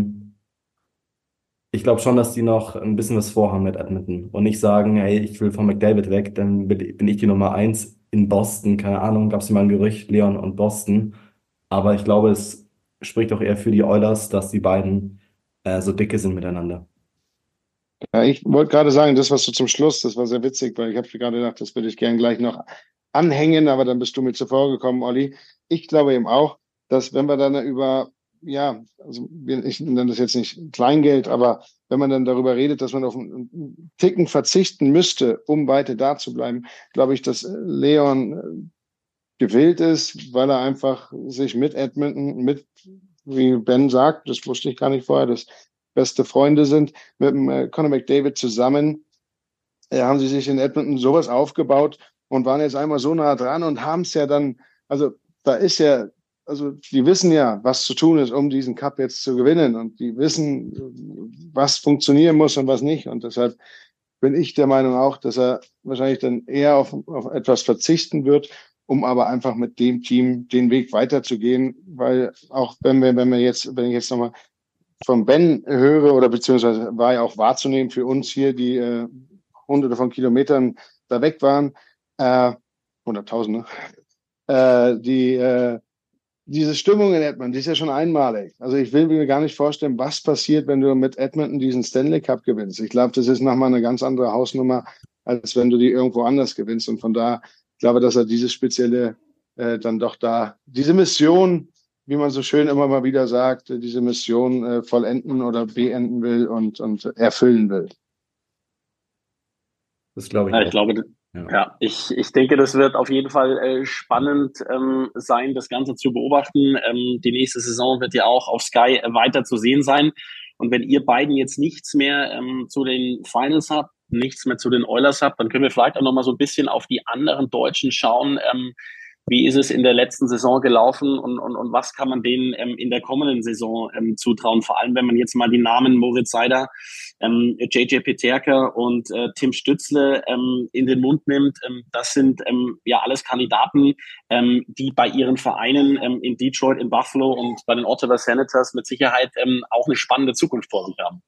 Ich glaube schon, dass die noch ein bisschen was vorhaben mit Edmonton und nicht sagen, hey, ich will von McDavid weg, dann bin ich die Nummer 1 in Boston. Keine Ahnung, gab es mal ein Gerücht, Leon und Boston. Aber ich glaube, es spricht auch eher für die Oilers, dass die beiden so dicke sind miteinander. Ja, ich wollte gerade sagen, das, was du zum Schluss, das war sehr witzig, weil ich habe gerade gedacht, das würde ich gern gleich noch anhängen, aber dann bist du mir zuvor gekommen, Olli. Ich glaube eben auch, dass wenn wir dann über, ja, also ich nenne das jetzt nicht Kleingeld, aber wenn man dann darüber redet, dass man auf einen Ticken verzichten müsste, um weiter da zu bleiben, glaube ich, dass Leon gewillt ist, weil er einfach sich mit Edmonton, wie Ben sagt, das wusste ich gar nicht vorher, dass beste Freunde sind, mit dem Conor McDavid zusammen, haben sie sich in Edmonton sowas aufgebaut und waren jetzt einmal so nah dran und haben es ja dann, also da ist ja, also die wissen ja, was zu tun ist, um diesen Cup jetzt zu gewinnen und die wissen, was funktionieren muss und was nicht und deshalb bin ich der Meinung auch, dass er wahrscheinlich dann eher auf etwas verzichten wird, um aber einfach mit dem Team den Weg weiterzugehen, weil auch wenn ich jetzt nochmal von Ben höre oder beziehungsweise war ja auch wahrzunehmen für uns hier, die hunderte von Kilometern da weg waren, Hunderttausende, diese Stimmung in Edmonton, die ist ja schon einmalig. Also ich will mir gar nicht vorstellen, was passiert, wenn du mit Edmonton diesen Stanley Cup gewinnst. Ich glaube, das ist nochmal eine ganz andere Hausnummer, als wenn du die irgendwo anders gewinnst. Und von da, ich glaube, dass er dieses spezielle dann doch da, diese Mission, wie man so schön immer mal wieder sagt, diese Mission vollenden oder beenden will und erfüllen will. Das glaube ich ja, auch. ich glaube, ja, ich denke, das wird auf jeden Fall spannend sein, das Ganze zu beobachten. Die nächste Saison wird ja auch auf Sky weiter zu sehen sein. Und wenn ihr beiden jetzt nichts mehr zu den Finals habt, nichts mehr zu den Oilers habt, dann können wir vielleicht auch noch mal so ein bisschen auf die anderen Deutschen schauen. Wie ist es in der letzten Saison gelaufen und was kann man denen in der kommenden Saison zutrauen? Vor allem, wenn man jetzt mal die Namen Moritz Seider, JJ Peterka und Tim Stützle in den Mund nimmt. Das sind ja alles Kandidaten, die bei ihren Vereinen in Detroit, in Buffalo und bei den Ottawa Senators mit Sicherheit auch eine spannende Zukunft vor sich haben.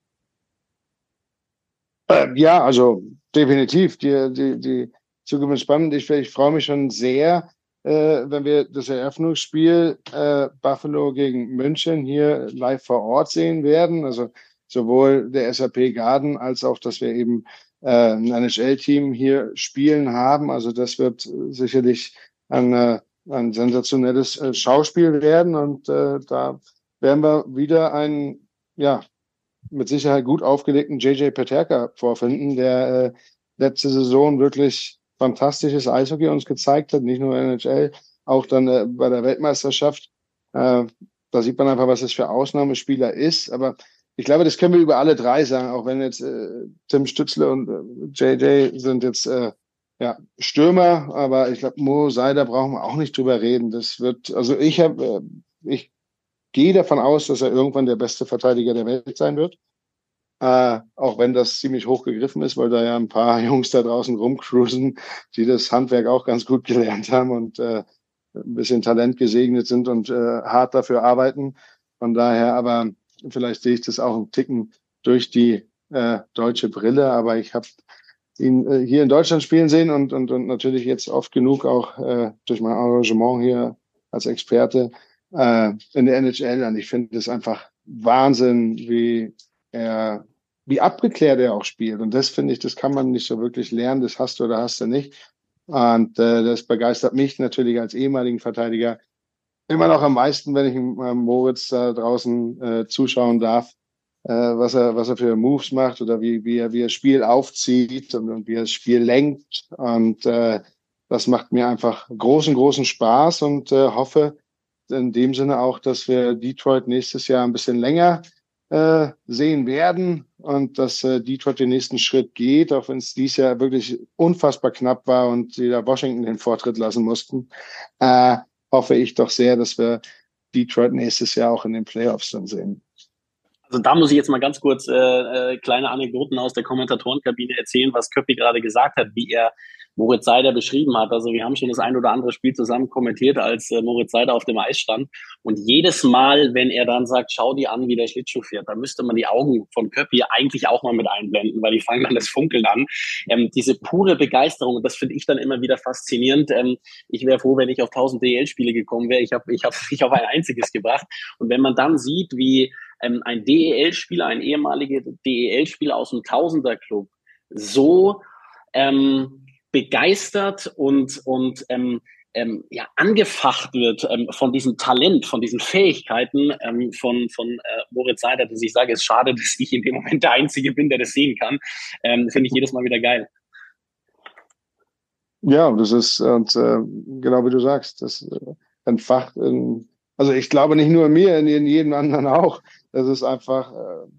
Ja, also definitiv. Die Zukunft ist spannend. Ich freue mich schon sehr, wenn wir das Eröffnungsspiel Buffalo gegen München hier live vor Ort sehen werden. Also sowohl der SAP Garden als auch, dass wir eben ein NHL-Team hier spielen haben. Also das wird sicherlich ein sensationelles Schauspiel werden. Und da werden wir wieder einen, ja, mit Sicherheit gut aufgelegten JJ Peterka vorfinden, der letzte Saison wirklich fantastisches Eishockey uns gezeigt hat, nicht nur NHL, auch dann bei der Weltmeisterschaft. Da sieht man einfach, was es für Ausnahmespieler ist. Aber ich glaube, das können wir über alle drei sagen, auch wenn jetzt Tim Stützle und JJ sind jetzt Stürmer, aber ich glaube, Mo Seider brauchen wir auch nicht drüber reden. Das wird, also ich gehe davon aus, dass er irgendwann der beste Verteidiger der Welt sein wird. auch wenn das ziemlich hoch gegriffen ist, weil da ja ein paar Jungs da draußen rumcruisen, die das Handwerk auch ganz gut gelernt haben und ein bisschen Talent gesegnet sind und hart dafür arbeiten. Von daher, aber vielleicht sehe ich das auch einen Ticken durch die deutsche Brille, aber ich habe ihn hier in Deutschland spielen sehen und natürlich jetzt oft genug auch durch mein Engagement hier als Experte in der NHL. Und ich finde es einfach Wahnsinn, wie abgeklärt er auch spielt. Und das finde ich, das kann man nicht so wirklich lernen. Das hast du oder hast du nicht. Und das begeistert mich natürlich als ehemaligen Verteidiger immer noch am meisten, wenn ich Moritz da draußen zuschauen darf, was er für Moves macht oder wie er das Spiel aufzieht und wie er das Spiel lenkt. Und das macht mir einfach großen Spaß und hoffe in dem Sinne auch, dass wir Detroit nächstes Jahr ein bisschen länger sehen werden und dass Detroit den nächsten Schritt geht, auch wenn es dieses Jahr wirklich unfassbar knapp war und sie da Washington den Vortritt lassen mussten, hoffe ich doch sehr, dass wir Detroit nächstes Jahr auch in den Playoffs dann sehen. Also da muss ich jetzt mal ganz kurz kleine Anekdoten aus der Kommentatorenkabine erzählen, was Köppi gerade gesagt hat, wie er Moritz Seider beschrieben hat. Also wir haben schon das ein oder andere Spiel zusammen kommentiert, als Moritz Seider auf dem Eis stand. Und jedes Mal, wenn er dann sagt, schau dir an, wie der Schlittschuh fährt, da müsste man die Augen von Köppi eigentlich auch mal mit einblenden, weil die fangen dann das Funkeln an. Diese pure Begeisterung, das finde ich dann immer wieder faszinierend. Ich wäre froh, wenn ich auf 1000 DEL-Spiele gekommen wäre. Ich hab nicht auf ein einziges gebracht. Und wenn man dann sieht, wie ein DEL-Spieler, ein ehemaliger DEL-Spieler aus dem Tausender-Club so begeistert und ja, angefacht wird von diesem Talent, von diesen Fähigkeiten von Moritz Seider, dass ich sage, es ist schade, dass ich in dem Moment der Einzige bin, der das sehen kann. Finde ich jedes Mal wieder geil. Ja, das ist und genau wie du sagst, das entfacht also ich glaube nicht nur in mir, in jedem anderen auch. Das ist einfach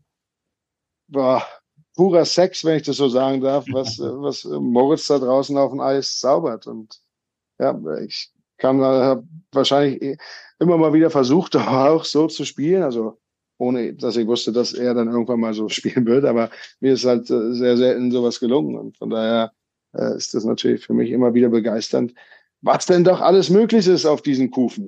purer Sex, wenn ich das so sagen darf, was Moritz da draußen auf dem Eis zaubert. Und ja, ich kann wahrscheinlich immer mal wieder versucht, auch so zu spielen, also ohne, dass ich wusste, dass er dann irgendwann mal so spielen wird, aber mir ist halt sehr selten sowas gelungen. Und von daher ist das natürlich für mich immer wieder begeisternd, was denn doch alles möglich ist auf diesen Kufen.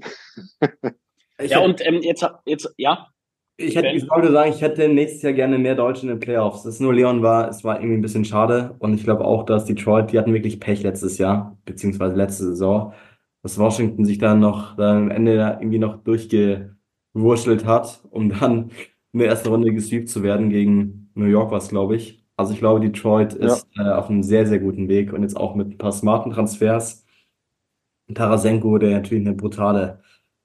Ja, und jetzt, ja. Ich wollte sagen, ich hätte nächstes Jahr gerne mehr Deutsche in den Playoffs. Es war irgendwie ein bisschen schade. Und ich glaube auch, dass Detroit, die hatten wirklich Pech letztes Jahr, beziehungsweise letzte Saison, dass Washington sich dann am Ende da irgendwie noch durchgewurschtelt hat, um dann in der ersten Runde gesweept zu werden gegen New York, was glaube ich. Also ich glaube, Detroit ist auf einem sehr guten Weg und jetzt auch mit ein paar smarten Transfers. Tarasenko, der natürlich eine brutale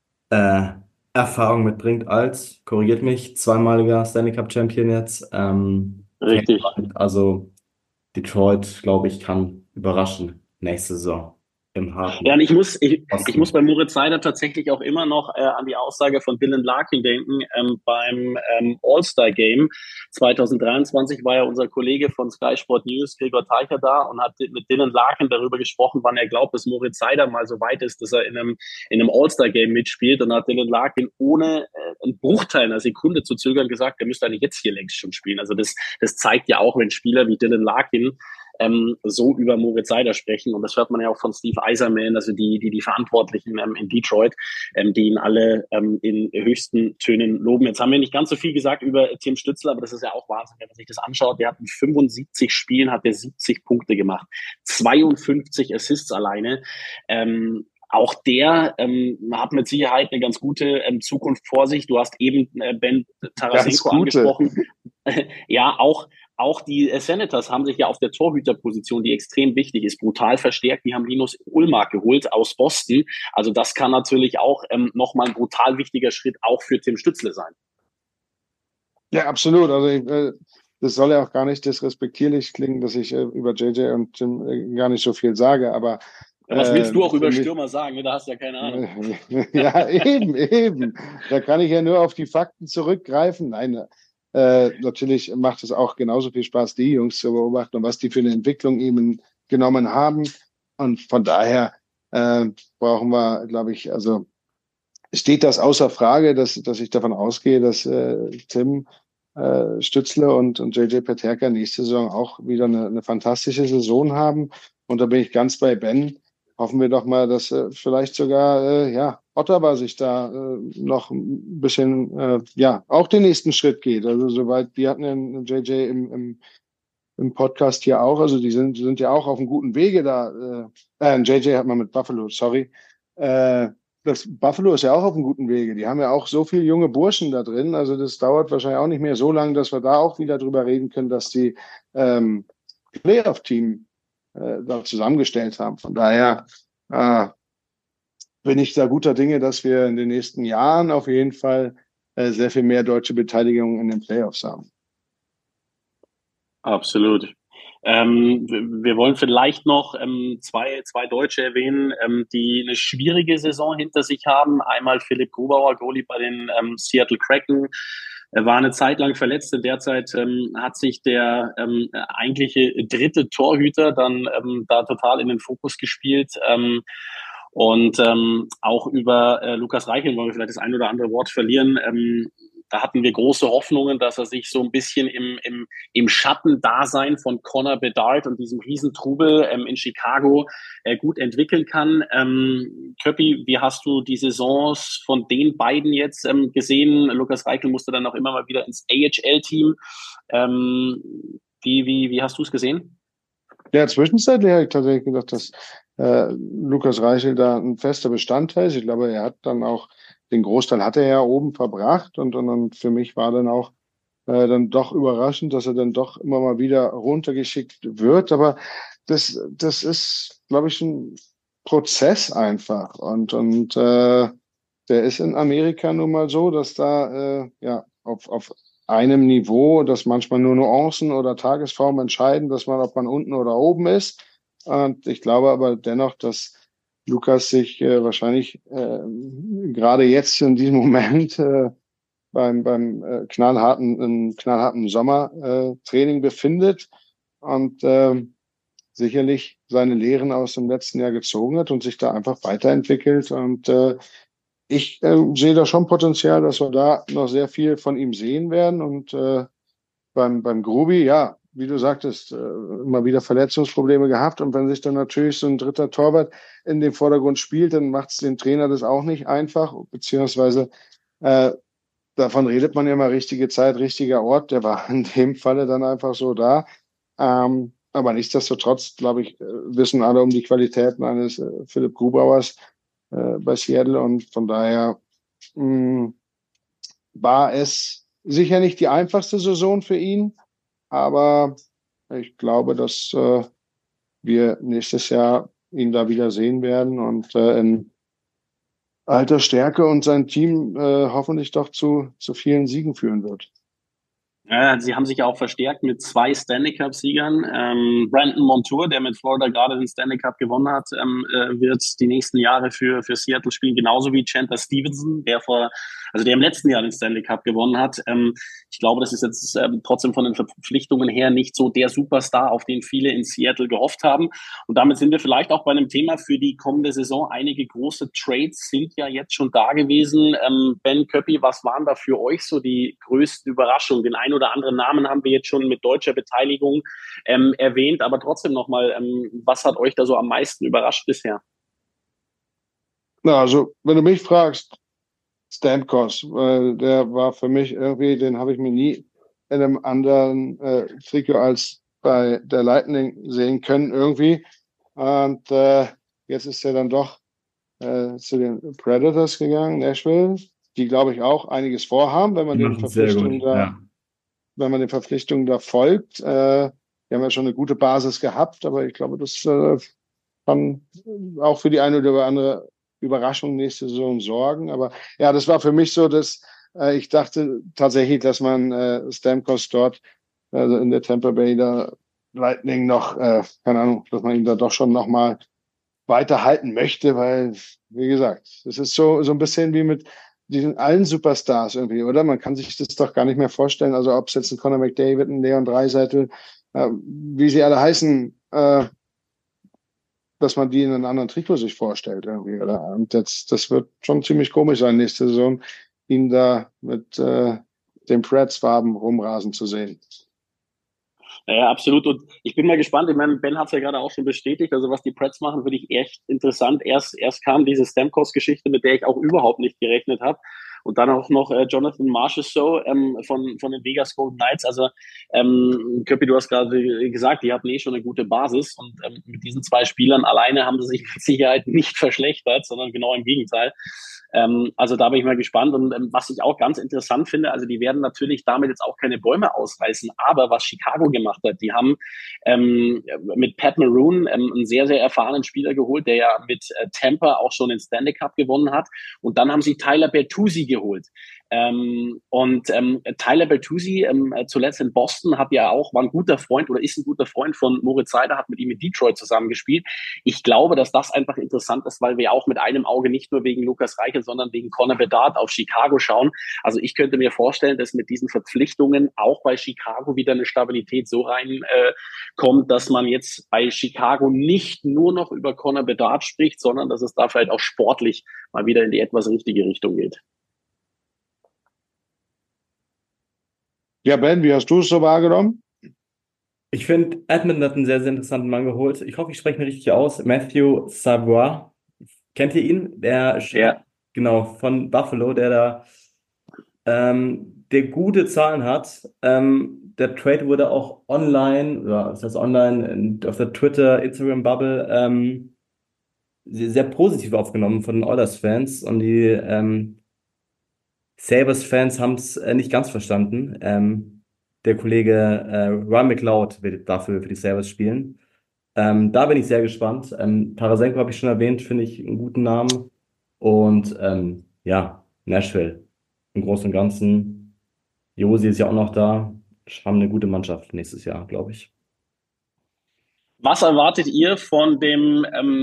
Erfahrung mitbringt als, korrigiert mich, zweimaliger Stanley Cup Champion jetzt. Richtig. Also Detroit, glaube ich, kann überraschen nächste Saison im harten. Ja, und ich muss bei Moritz Seider tatsächlich auch immer noch an die Aussage von Dylan Larkin denken. Beim All-Star-Game 2023 war ja unser Kollege von Sky Sport News, Gregor Teicher, da und hat mit Dylan Larkin darüber gesprochen, wann er glaubt, dass Moritz Seider mal so weit ist, dass er in einem All-Star-Game mitspielt. Und hat Dylan Larkin ohne einen Bruchteil einer Sekunde zu zögern gesagt, er müsste eigentlich jetzt hier längst schon spielen. Also das zeigt ja auch, wenn Spieler wie Dylan Larkin so über Moritz Seider sprechen. Und das hört man ja auch von Steve Yzerman, also die Verantwortlichen in Detroit, die ihn alle in höchsten Tönen loben. Jetzt haben wir nicht ganz so viel gesagt über Tim Stützle, aber das ist ja auch Wahnsinn, wenn man sich das anschaut. Der hat in 75 Spielen hat er 70 Punkte gemacht, 52 Assists alleine. Auch der hat mit Sicherheit eine ganz gute Zukunft vor sich. Du hast eben Ben Tarasenko angesprochen. Ja, auch die Senators haben sich ja auf der Torhüterposition, die extrem wichtig ist, brutal verstärkt. Die haben Linus Ullmark geholt aus Boston. Also das kann natürlich auch nochmal ein brutal wichtiger Schritt auch für Tim Stützle sein. Ja, absolut. Also das soll ja auch gar nicht disrespektierlich klingen, dass ich über JJ und Tim gar nicht so viel sage, aber was willst du auch über Stürmer sagen? Da hast du ja keine Ahnung. Ja, eben. Da kann ich ja nur auf die Fakten zurückgreifen. Nein, natürlich macht es auch genauso viel Spaß, die Jungs zu beobachten und was die für eine Entwicklung eben genommen haben. Und von daher brauchen wir, glaube ich, also steht das außer Frage, dass ich davon ausgehe, dass Tim Stützle und JJ Peterka nächste Saison auch wieder eine fantastische Saison haben. Und da bin ich ganz bei Ben. Hoffen wir doch mal, dass vielleicht sogar Ottawa sich da noch ein bisschen auch den nächsten Schritt geht. Also soweit, wir hatten ja einen JJ im Podcast hier auch, also die sind ja auch auf einem guten Wege da. JJ hat man mit Buffalo, sorry. Das Buffalo ist ja auch auf einem guten Wege. Die haben ja auch so viele junge Burschen da drin. Also das dauert wahrscheinlich auch nicht mehr so lange, dass wir da auch wieder drüber reden können, dass die Playoff-Team da zusammengestellt haben. Von daher bin ich da guter Dinge, dass wir in den nächsten Jahren auf jeden Fall sehr viel mehr deutsche Beteiligung in den Playoffs haben. Absolut. Wir wollen vielleicht noch zwei Deutsche erwähnen, die eine schwierige Saison hinter sich haben. Einmal Philipp Grubauer, Goalie bei den Seattle Kraken. Er war eine Zeit lang verletzt. Derzeit hat sich der eigentliche dritte Torhüter dann da total in den Fokus gespielt. Und auch über Lukas Reichel wollen wir vielleicht das ein oder andere Wort verlieren. Da hatten wir große Hoffnungen, dass er sich so ein bisschen im Schattendasein von Connor Bedard und diesem Riesentrubel in Chicago gut entwickeln kann. Köppi, wie hast du die Saisons von den beiden jetzt gesehen? Lukas Reichel musste dann auch immer mal wieder ins AHL-Team. Wie hast du es gesehen? Ja, zwischenzeitlich habe ich tatsächlich gedacht, dass Lukas Reichel da ein fester Bestandteil ist. Ich glaube, er hat dann auch den Großteil hat er ja oben verbracht und für mich war dann auch dann doch überraschend, dass er dann doch immer mal wieder runtergeschickt wird. Aber das ist, glaube ich, ein Prozess einfach und der ist in Amerika nun mal so, dass da auf einem Niveau, dass manchmal nur Nuancen oder Tagesformen entscheiden, dass ob man unten oder oben ist. Und ich glaube aber dennoch, dass Lukas sich wahrscheinlich gerade jetzt in diesem Moment beim knallharten Sommertraining befindet und sicherlich seine Lehren aus dem letzten Jahr gezogen hat und sich da einfach weiterentwickelt. Und ich sehe da schon Potenzial, dass wir da noch sehr viel von ihm sehen werden. Und beim Grubi, ja, wie du sagtest, immer wieder Verletzungsprobleme gehabt. Und wenn sich dann natürlich so ein dritter Torwart in den Vordergrund spielt, dann macht es den Trainer das auch nicht einfach. Beziehungsweise davon redet man ja immer, richtige Zeit, richtiger Ort. Der war in dem Falle dann einfach so da. Aber nichtsdestotrotz, glaube ich, wissen alle um die Qualitäten eines Philipp Grubauers bei Seattle. Und von daher war es sicher nicht die einfachste Saison für ihn. Aber ich glaube, dass wir nächstes Jahr ihn da wieder sehen werden und in alter Stärke und sein Team hoffentlich doch zu vielen Siegen führen wird. Ja, sie haben sich ja auch verstärkt mit 2 Stanley Cup-Siegern. Brandon Montour, der mit Florida gerade den Stanley Cup gewonnen hat, wird die nächsten Jahre für Seattle spielen, genauso wie Chandler Stevenson, der im letzten Jahr den Stanley Cup gewonnen hat. Ich glaube, das ist jetzt trotzdem von den Verpflichtungen her nicht so der Superstar, auf den viele in Seattle gehofft haben. Und damit sind wir vielleicht auch bei einem Thema für die kommende Saison. Einige große Trades sind ja jetzt schon da gewesen. Ben, Köppi, was waren da für euch so die größten Überraschungen? Den einen oder anderen Namen haben wir jetzt schon mit deutscher Beteiligung erwähnt, aber trotzdem nochmal, was hat euch da so am meisten überrascht bisher? Na, also, wenn du mich fragst, Stamkos, der war für mich irgendwie, den habe ich mir nie in einem anderen Trikot als bei der Lightning sehen können irgendwie. Und jetzt ist er dann doch zu den Predators gegangen, Nashville, die, glaube ich, auch einiges vorhaben, wenn man den Verpflichtungen wenn man den Verpflichtungen da folgt. Die haben ja schon eine gute Basis gehabt, aber ich glaube, das kann auch für die eine oder andere Überraschung nächste Saison sorgen. Aber ja, das war für mich so, dass ich dachte tatsächlich, dass man Stamkos dort, also in der Tampa Bay da Lightning noch, keine Ahnung, dass man ihn da doch schon nochmal weiterhalten möchte, weil, wie gesagt, es ist so ein bisschen wie mit diesen allen Superstars irgendwie, oder? Man kann sich das doch gar nicht mehr vorstellen. Also ob es jetzt ein Connor McDavid, ein Leon Draisaitl, wie sie alle heißen, dass man die in einem anderen Trikot sich vorstellt irgendwie, oder? Und das wird schon ziemlich komisch sein nächste Saison, ihn da mit den Preds-Farben rumrasen zu sehen. Ja, absolut. Und ich bin mal gespannt. Ich meine, Ben hat es ja gerade auch schon bestätigt. Also was die Preds machen, finde ich echt interessant. Erst kam diese Stamkos-Geschichte, mit der ich auch überhaupt nicht gerechnet habe. Und dann auch noch Jonathan Marchessault von den Vegas Golden Knights. Also Köppi, du hast gerade gesagt, die hatten schon eine gute Basis. Und mit diesen 2 Spielern alleine haben sie sich mit Sicherheit nicht verschlechtert, sondern genau im Gegenteil. Also da bin ich mal gespannt. Und was ich auch ganz interessant finde, also die werden natürlich damit jetzt auch keine Bäume ausreißen, aber was Chicago gemacht hat, die haben mit Pat Maroon einen sehr, sehr erfahrenen Spieler geholt, der ja mit Tampa auch schon den Stanley Cup gewonnen hat. Und dann haben sie Tyler Bertuzzi geholt. Tyler Bertuzzi zuletzt in Boston war ein guter Freund oder ist ein guter Freund von Moritz Seider, hat mit ihm in Detroit zusammengespielt. Ich glaube, dass das einfach interessant ist, weil wir auch mit einem Auge nicht nur wegen Lukas Reichel, sondern wegen Connor Bedard auf Chicago schauen. Also ich könnte mir vorstellen, dass mit diesen Verpflichtungen auch bei Chicago wieder eine Stabilität so reinkommt, dass man jetzt bei Chicago nicht nur noch über Connor Bedard spricht, sondern dass es da vielleicht auch sportlich mal wieder in die etwas richtige Richtung geht. Ja, Ben, wie hast du es so wahrgenommen? Ich finde, Edmonton hat einen sehr, sehr interessanten Mann geholt. Ich hoffe, ich spreche ihn richtig aus. Matthew Savoie. Kennt ihr ihn? Genau, von Buffalo, der gute Zahlen hat. Der Trade wurde auch online, oder was heißt online, auf der Twitter, Instagram-Bubble sehr, sehr positiv aufgenommen von den Oilers-Fans. Und die Sabres-Fans haben es nicht ganz verstanden. Der Kollege Ryan McLeod wird dafür für die Sabres spielen. Da bin ich sehr gespannt. Tarasenko habe ich schon erwähnt, finde ich einen guten Namen. Und Nashville im Großen und Ganzen. Josi ist ja auch noch da. Haben eine gute Mannschaft nächstes Jahr, glaube ich. Was erwartet ihr von dem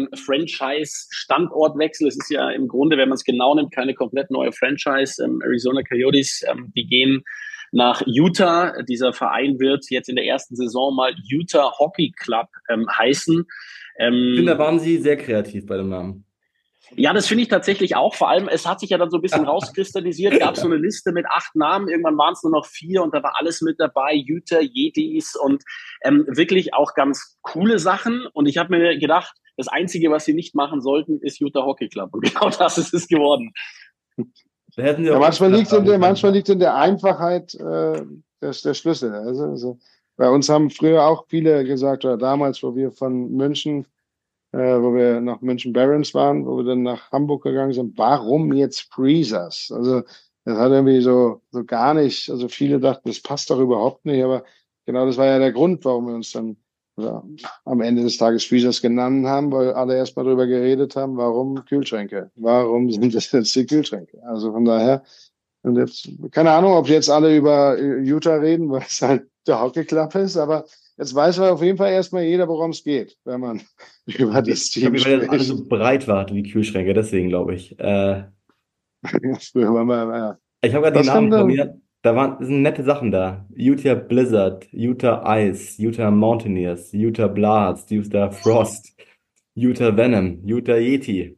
Franchise-Standortwechsel? Es ist ja im Grunde, wenn man es genau nimmt, keine komplett neue Franchise. Arizona Coyotes, die gehen nach Utah. Dieser Verein wird jetzt in der ersten Saison mal Utah Hockey Club heißen. Ich finde, da waren sie sehr kreativ bei dem Namen. Ja, das finde ich tatsächlich auch. Vor allem, es hat sich ja dann so ein bisschen rauskristallisiert, gab so eine Liste mit 8 Namen, irgendwann waren es nur noch 4 und da war alles mit dabei, Utah, Yetis und wirklich auch ganz coole Sachen. Und ich habe mir gedacht, das Einzige, was sie nicht machen sollten, ist Utah Hockey Club. Und genau das ist es geworden. Manchmal liegt in der Einfachheit der Schlüssel. Also bei uns haben früher auch viele gesagt, oder damals, wo wir von München wo wir nach München Barons waren, wo wir dann nach Hamburg gegangen sind, warum jetzt Freezers? Also das hat irgendwie so gar nicht, also viele dachten, das passt doch überhaupt nicht, aber genau das war ja der Grund, warum wir uns dann am Ende des Tages Freezers genannt haben, weil alle erstmal darüber geredet haben, warum Kühlschränke? Warum sind das jetzt die Kühlschränke? Also von daher, und jetzt, keine Ahnung, ob jetzt alle über Utah reden, weil es halt der Hockey Club ist, aber jetzt weiß auf jeden Fall erstmal jeder, worum es geht, wenn man über das Team spricht. Weil alles so breit war, die Kühlschränke, deswegen glaube ich. Früher waren wir, ja. Ich habe gerade die Namen probiert. Da sind nette Sachen da. Utah Blizzard, Utah Ice, Utah Mountaineers, Utah Blast, Utah Frost, Utah Venom, Utah Yeti,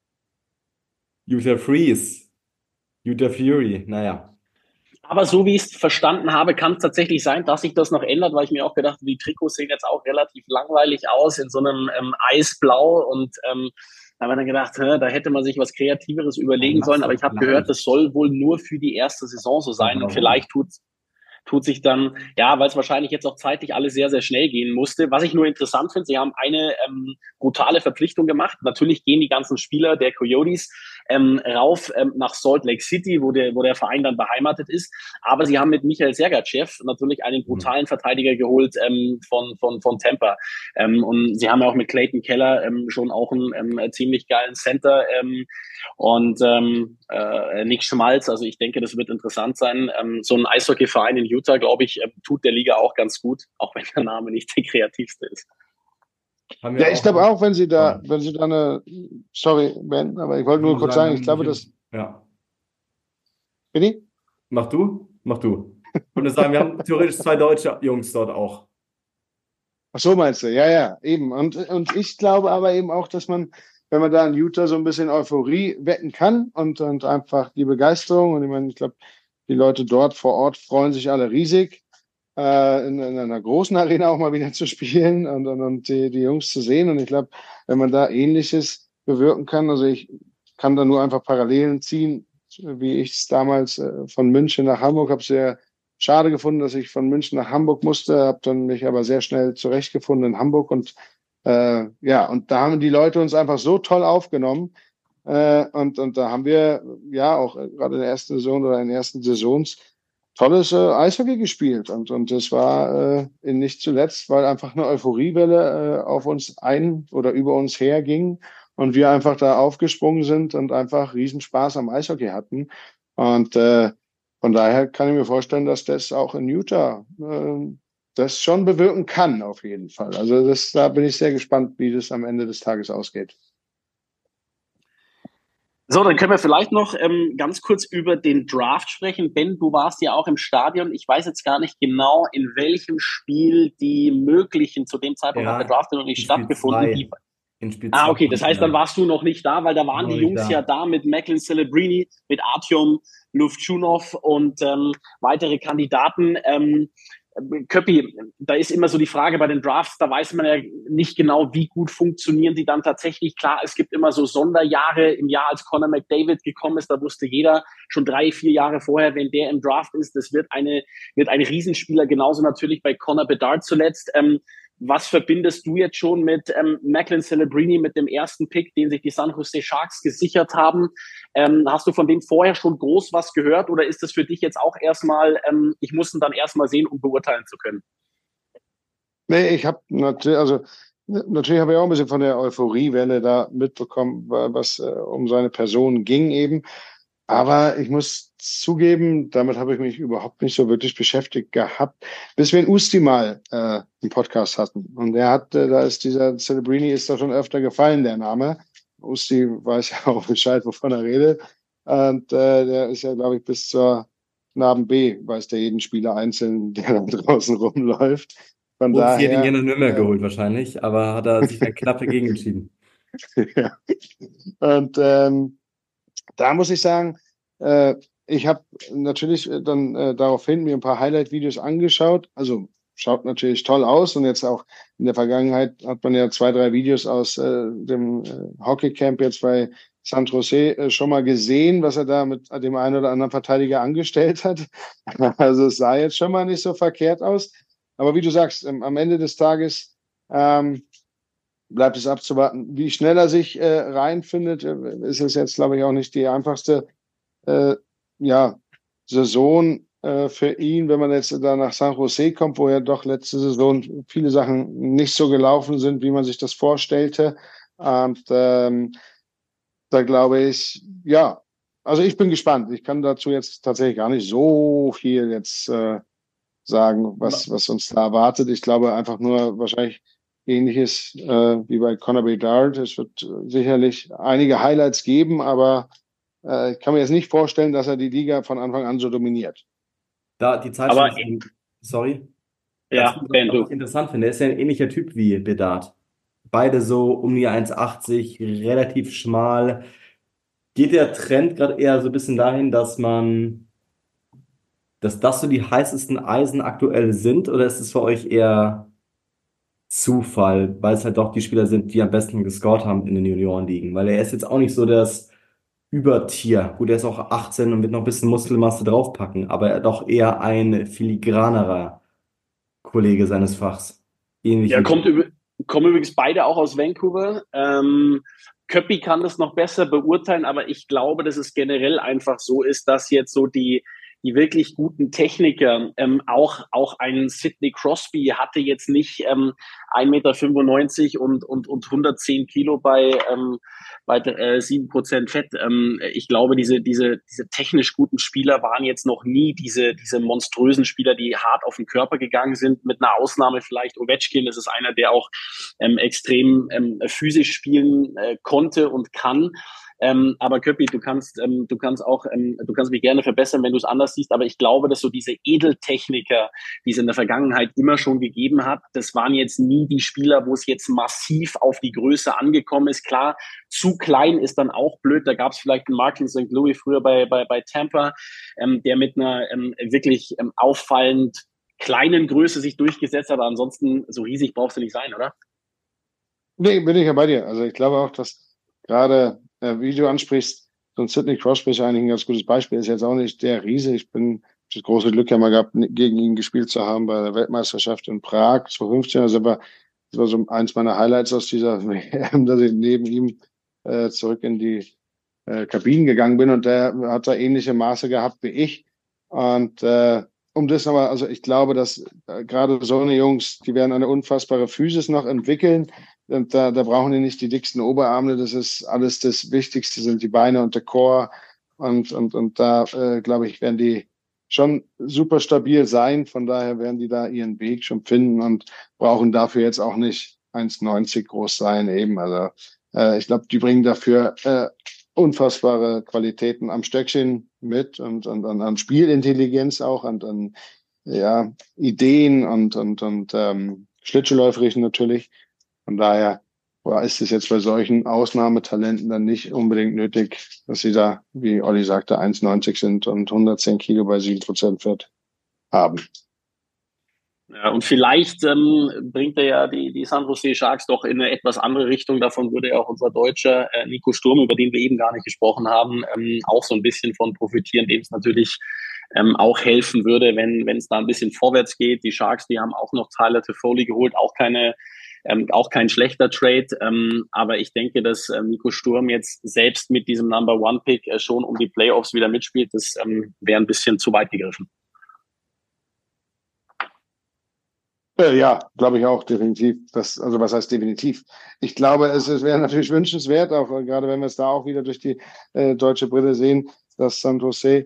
Utah Freeze, Utah Fury, naja. Aber so wie ich es verstanden habe, kann es tatsächlich sein, dass sich das noch ändert, weil ich mir auch gedacht habe, die Trikots sehen jetzt auch relativ langweilig aus in so einem Eisblau und da haben wir dann gedacht, da hätte man sich was Kreativeres überlegen sollen, aber ich habe gehört, das soll wohl nur für die erste Saison so sein und vielleicht tut sich dann, ja, weil es wahrscheinlich jetzt auch zeitlich alles sehr, sehr schnell gehen musste. Was ich nur interessant finde, sie haben eine brutale Verpflichtung gemacht. Natürlich gehen die ganzen Spieler der Coyotes rauf nach Salt Lake City, wo der Verein dann beheimatet ist. Aber sie haben mit Michael Sergachev natürlich einen brutalen Verteidiger geholt von Tampa. Und sie haben ja auch mit Clayton Keller schon auch einen ziemlich geilen Center und Nick Schmalz. Also ich denke, das wird interessant sein. So ein Eishockeyverein in Utah, glaube ich, tut der Liga auch ganz gut, auch wenn der Name nicht der kreativste ist. Ja, ich glaube auch, wenn sie da eine, sorry, Ben, aber ich wollte nur kurz sagen, ich glaube, dass. Ja. Benni? Mach du. Ich würde sagen, wir haben theoretisch 2 deutsche Jungs dort auch. Ach so, meinst du? Ja, eben. Und ich glaube aber eben auch, dass man, wenn man da in Utah so ein bisschen Euphorie wecken kann und einfach die Begeisterung, und ich meine, ich glaube, Die Leute dort vor Ort freuen sich alle riesig, in einer großen Arena auch mal wieder zu spielen und die Jungs zu sehen. Und ich glaube, wenn man da Ähnliches bewirken kann, also ich kann da nur einfach Parallelen ziehen, wie ich es damals von München nach Hamburg habe, sehr schade gefunden, dass ich von München nach Hamburg musste, habe dann mich aber sehr schnell zurechtgefunden in Hamburg und ja, und da haben die Leute uns einfach so toll aufgenommen. Und da haben wir ja auch gerade in der ersten Saison oder in den ersten Saisons tolles Eishockey gespielt. Und das war nicht zuletzt, weil einfach eine Euphoriewelle auf uns ein oder über uns herging und wir einfach da aufgesprungen sind und einfach Riesenspaß am Eishockey hatten. Und von daher kann ich mir vorstellen, dass das auch in Utah das schon bewirken kann, auf jeden Fall. Also da bin ich sehr gespannt, wie das am Ende des Tages ausgeht. So, dann können wir vielleicht noch ganz kurz über den Draft sprechen. Ben, du warst ja auch im Stadion. Ich weiß jetzt gar nicht genau, in welchem Spiel die möglichen, zu dem Zeitpunkt hat der Draft noch nicht stattgefunden. In Spiel 2. Okay, das heißt, dann warst du noch nicht da, weil da waren die Jungs ja da mit Macklin Celebrini, mit Artyom Lufchunov und weitere Kandidaten. Köppi, da ist immer so die Frage bei den Drafts, da weiß man ja nicht genau, wie gut funktionieren die dann tatsächlich. Klar, es gibt immer so Sonderjahre im Jahr, als Connor McDavid gekommen ist, da wusste jeder schon 3-4 Jahre vorher, wenn der im Draft ist, das wird ein Riesenspieler, genauso natürlich bei Connor Bedard zuletzt. Was verbindest du jetzt schon mit Macklin Celebrini, mit dem ersten Pick, den sich die San Jose Sharks gesichert haben? Hast du von dem vorher schon groß was gehört oder ist das für dich jetzt auch erstmal, ich muss ihn dann erstmal sehen, um beurteilen zu können? Nee, ich habe natürlich habe ich auch ein bisschen von der Euphoriewelle da mitbekommen, was um seine Person ging eben. Aber ich muss zugeben, damit habe ich mich überhaupt nicht so wirklich beschäftigt gehabt, bis wir in Usti mal einen Podcast hatten. Und da ist dieser Celebrini ist da schon öfter gefallen, der Name. Usti weiß ja auch Bescheid, wovon er redet. Und der ist ja, glaube ich, bis zur Narben B, weiß der jeden Spieler einzeln, der da draußen rumläuft. Von daher. Sie hätte ihn gerne Nürnberg geholt wahrscheinlich, aber hat er sich dann knapp dagegen entschieden. Ja. Und da muss ich sagen, ich habe natürlich dann daraufhin mir ein paar Highlight-Videos angeschaut. Also schaut natürlich toll aus. Und jetzt auch in der Vergangenheit hat man ja 2-3 Videos aus dem Hockeycamp jetzt bei San Jose schon mal gesehen, was er da mit dem einen oder anderen Verteidiger angestellt hat. Also es sah jetzt schon mal nicht so verkehrt aus. Aber wie du sagst, am Ende des Tages bleibt es abzuwarten, wie schnell er sich reinfindet. Ist es jetzt, glaube ich, auch nicht die einfachste Saison für ihn, wenn man jetzt da nach San Jose kommt, wo ja doch letzte Saison viele Sachen nicht so gelaufen sind, wie man sich das vorstellte. Und da glaube ich, ja, also ich bin gespannt. Ich kann dazu jetzt tatsächlich gar nicht so viel jetzt sagen, was uns da erwartet. Ich glaube einfach nur wahrscheinlich Ähnliches wie bei Connor Bedard. Es wird sicherlich einige Highlights geben, aber ich kann mir jetzt nicht vorstellen, dass er die Liga von Anfang an so dominiert. Da die Zeit Aber, sorry. Ja, Ben, du. Was ich interessant finde, er ist ja ein ähnlicher Typ wie Bedard. Beide so um die 1,80, relativ schmal. Geht der Trend gerade eher so ein bisschen dahin, dass das so die heißesten Eisen aktuell sind, oder ist es für euch eher Zufall, weil es halt doch die Spieler sind, die am besten gescored haben in den Juniorenligen? Weil er ist jetzt auch nicht so das Übertier. Gut, er ist auch 18 und wird noch ein bisschen Muskelmasse draufpacken, aber er doch eher ein filigranerer Kollege seines Fachs. Ähnlich Ja, kommen übrigens beide auch aus Vancouver. Köppi kann das noch besser beurteilen, aber ich glaube, dass es generell einfach so ist, dass jetzt so die wirklich guten Techniker, auch ein Sidney Crosby hatte jetzt nicht 1,95 Meter und 110 Kilo bei 7% Fett. Ich glaube, diese technisch guten Spieler waren jetzt noch nie diese monströsen Spieler, die hart auf den Körper gegangen sind, mit einer Ausnahme vielleicht Ovechkin. Das ist einer, der auch extrem physisch spielen konnte und kann. Aber Köppi, du kannst mich gerne verbessern, wenn du es anders siehst. Aber ich glaube, dass so diese Edeltechniker, die es in der Vergangenheit immer schon gegeben hat, das waren jetzt nie die Spieler, wo es jetzt massiv auf die Größe angekommen ist. Klar, zu klein ist dann auch blöd. Da gab es vielleicht einen Martin St. Louis früher bei Tampa, der mit einer wirklich auffallend kleinen Größe sich durchgesetzt hat. Aber ansonsten so riesig brauchst du nicht sein, oder? Nee, bin ich ja bei dir. Also ich glaube auch, dass gerade, wie du ansprichst, so ein Sidney Crosby ist eigentlich ein ganz gutes Beispiel. Ist jetzt auch nicht der Riese. Ich bin das große Glück ja mal gehabt, gegen ihn gespielt zu haben bei der Weltmeisterschaft in Prag 2015. Also das war so eins meiner Highlights aus dieser WM, dass ich neben ihm zurück in die Kabinen gegangen bin, und der hat da ähnliche Maße gehabt wie ich. Und um das nochmal, also ich glaube, dass gerade so eine Jungs, die werden eine unfassbare Physis noch entwickeln. Und da brauchen die nicht die dicksten Oberarme. Das ist alles das Wichtigste, sind die Beine und der Core. Und da, glaube ich, werden die schon super stabil sein. Von daher werden die da ihren Weg schon finden und brauchen dafür jetzt auch nicht 1,90 groß sein eben. Also ich glaube, die bringen dafür unfassbare Qualitäten am Stöckchen mit und an Spielintelligenz auch, an ja, Ideen und Schlittschuhläuferischen natürlich. Von daher ist es jetzt bei solchen Ausnahmetalenten dann nicht unbedingt nötig, dass sie da, wie Olli sagte, 1,90 sind und 110 Kilo bei 7% Fett haben. Ja, und vielleicht bringt er ja die San Jose Sharks doch in eine etwas andere Richtung. Davon würde ja auch unser Deutscher Nico Sturm, über den wir eben gar nicht gesprochen haben, auch so ein bisschen von profitieren, dem es natürlich auch helfen würde, wenn es da ein bisschen vorwärts geht. Die Sharks, die haben auch noch Tyler Toffoli geholt, auch kein schlechter Trade. Aber ich denke, dass Nico Sturm jetzt selbst mit diesem Number-One-Pick schon um die Playoffs wieder mitspielt. Das wäre ein bisschen zu weit gegriffen. Ja, glaube ich auch, definitiv. Also was heißt definitiv? Ich glaube, es wäre natürlich wünschenswert, auch gerade wenn wir es da auch wieder durch die deutsche Brille sehen, dass San Jose,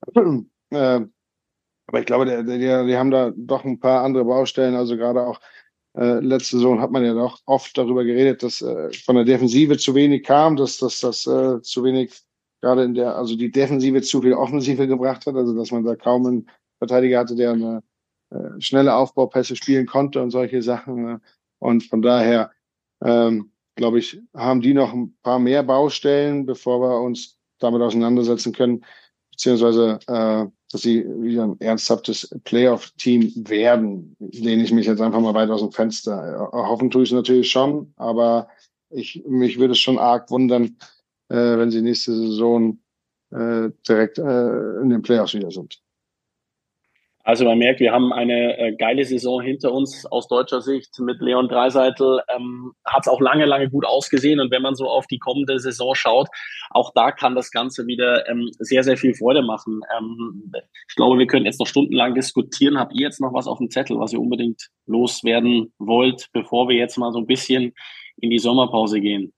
aber ich glaube, die haben da doch ein paar andere Baustellen. Also gerade auch letzte Saison hat man ja doch oft darüber geredet, dass von der Defensive zu wenig kam, dass zu wenig gerade also die Defensive zu viel Offensive gebracht hat, also dass man da kaum einen Verteidiger hatte, der eine schnelle Aufbaupässe spielen konnte und solche Sachen. Und von daher, glaube ich, haben die noch ein paar mehr Baustellen, bevor wir uns damit auseinandersetzen können, beziehungsweise, dass sie wieder ein ernsthaftes Playoff-Team werden. Lehne ich mich jetzt einfach mal weit aus dem Fenster. Hoffen tue ich es natürlich schon, aber mich würde es schon arg wundern, wenn sie nächste Saison direkt in den Playoffs wieder sind. Also man merkt, wir haben eine geile Saison hinter uns aus deutscher Sicht mit Leon Draisaitl. Hat es auch lange, lange gut ausgesehen. Und wenn man so auf die kommende Saison schaut, auch da kann das Ganze wieder sehr, sehr viel Freude machen. Ich glaube, wir können jetzt noch stundenlang diskutieren. Habt ihr jetzt noch was auf dem Zettel, was ihr unbedingt loswerden wollt, bevor wir jetzt mal so ein bisschen in die Sommerpause gehen?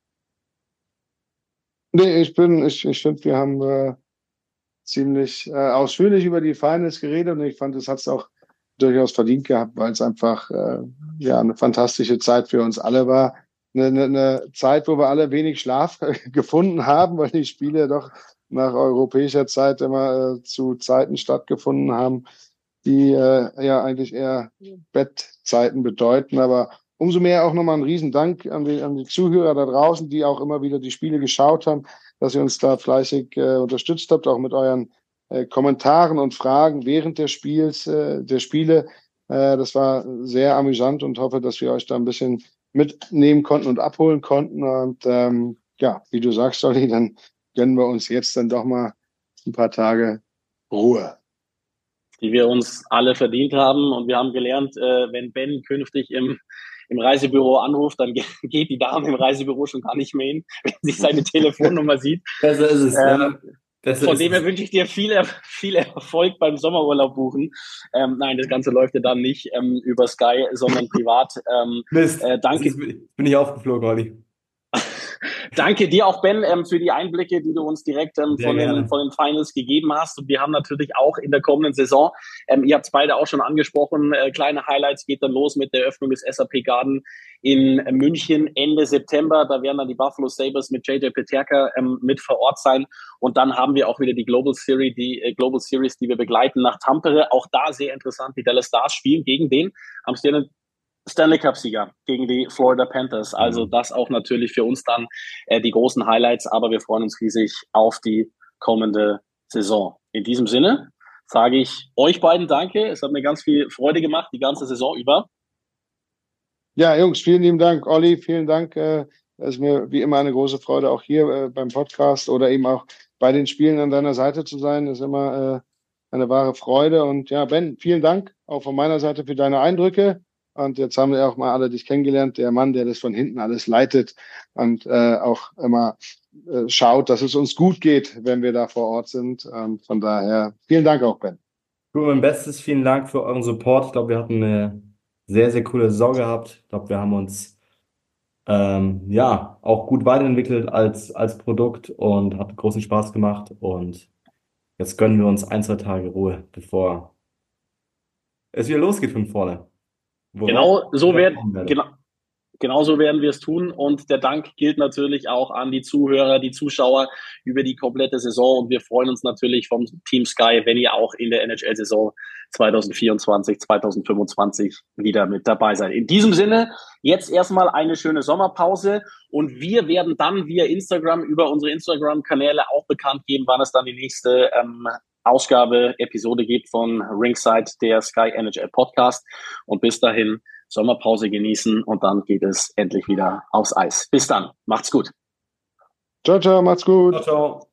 Nee, ich finde, wir haben ziemlich ausführlich über die Finals geredet, und ich fand, es hat es auch durchaus verdient gehabt, weil es einfach eine fantastische Zeit für uns alle war. Eine Zeit, wo wir alle wenig Schlaf gefunden haben, weil die Spiele doch nach europäischer Zeit immer zu Zeiten stattgefunden haben, die eigentlich eher Bettzeiten bedeuten. Aber umso mehr auch nochmal ein Riesendank an die Zuhörer da draußen, die auch immer wieder die Spiele geschaut haben, dass ihr uns da fleißig unterstützt habt, auch mit euren Kommentaren und Fragen während der Spiele. Das war sehr amüsant und hoffe, dass wir euch da ein bisschen mitnehmen konnten und abholen konnten. Und wie du sagst, Olli, dann gönnen wir uns jetzt dann doch mal ein paar Tage Ruhe. Die wir uns alle verdient haben. Und wir haben gelernt, wenn Ben künftig im Reisebüro anruft, dann geht die Dame im Reisebüro schon gar nicht mehr hin, wenn sie seine Telefonnummer sieht. Besser ist es, ja. Von dem her wünsche ich dir viel Erfolg beim Sommerurlaub buchen. Nein, das Ganze läuft ja dann nicht über Sky, sondern privat. Mist, danke. Bin ich aufgeflogen, Olli. Danke dir auch, Ben, für die Einblicke, die du uns direkt von den Finals gegeben hast. Und wir haben natürlich auch in der kommenden Saison, ihr habt es beide auch schon angesprochen, kleine Highlights geht dann los mit der Eröffnung des SAP Garden in München Ende September. Da werden dann die Buffalo Sabres mit JJ Peterka mit vor Ort sein. Und dann haben wir auch wieder die Global Series, die wir begleiten nach Tampere. Auch da sehr interessant. Die Dallas Stars spielen gegen den am Stanley Cup-Sieger, gegen die Florida Panthers. Also das auch natürlich für uns dann die großen Highlights. Aber wir freuen uns riesig auf die kommende Saison. In diesem Sinne sage ich euch beiden danke. Es hat mir ganz viel Freude gemacht, die ganze Saison über. Ja, Jungs, vielen lieben Dank. Olli, vielen Dank. Es ist mir wie immer eine große Freude, auch hier beim Podcast oder eben auch bei den Spielen an deiner Seite zu sein. Das ist immer eine wahre Freude. Und ja, Ben, vielen Dank auch von meiner Seite für deine Eindrücke. Und jetzt haben wir auch mal alle dich kennengelernt. Der Mann, der das von hinten alles leitet und auch immer schaut, dass es uns gut geht, wenn wir da vor Ort sind. Von daher, vielen Dank auch, Ben. Gut, mein Bestes. Vielen Dank für euren Support. Ich glaube, wir hatten eine sehr, sehr coole Saison gehabt. Ich glaube, wir haben uns auch gut weiterentwickelt als Produkt und hat großen Spaß gemacht. Und jetzt gönnen wir uns 1, 2 Tage Ruhe, bevor es wieder losgeht von vorne. Genau so werden wir es tun. Und der Dank gilt natürlich auch an die Zuhörer, die Zuschauer über die komplette Saison. Und wir freuen uns natürlich vom Team Sky, wenn ihr auch in der NHL-Saison 2024, 2025 wieder mit dabei seid. In diesem Sinne, jetzt erstmal eine schöne Sommerpause. Und wir werden dann via Instagram über unsere Instagram-Kanäle auch bekannt geben, wann es dann die nächste Episode gibt von Ringside, der Sky NHL Podcast. Und bis dahin Sommerpause genießen und dann geht es endlich wieder aufs Eis. Bis dann. Macht's gut. Ciao, ciao. Macht's gut. Ciao, ciao.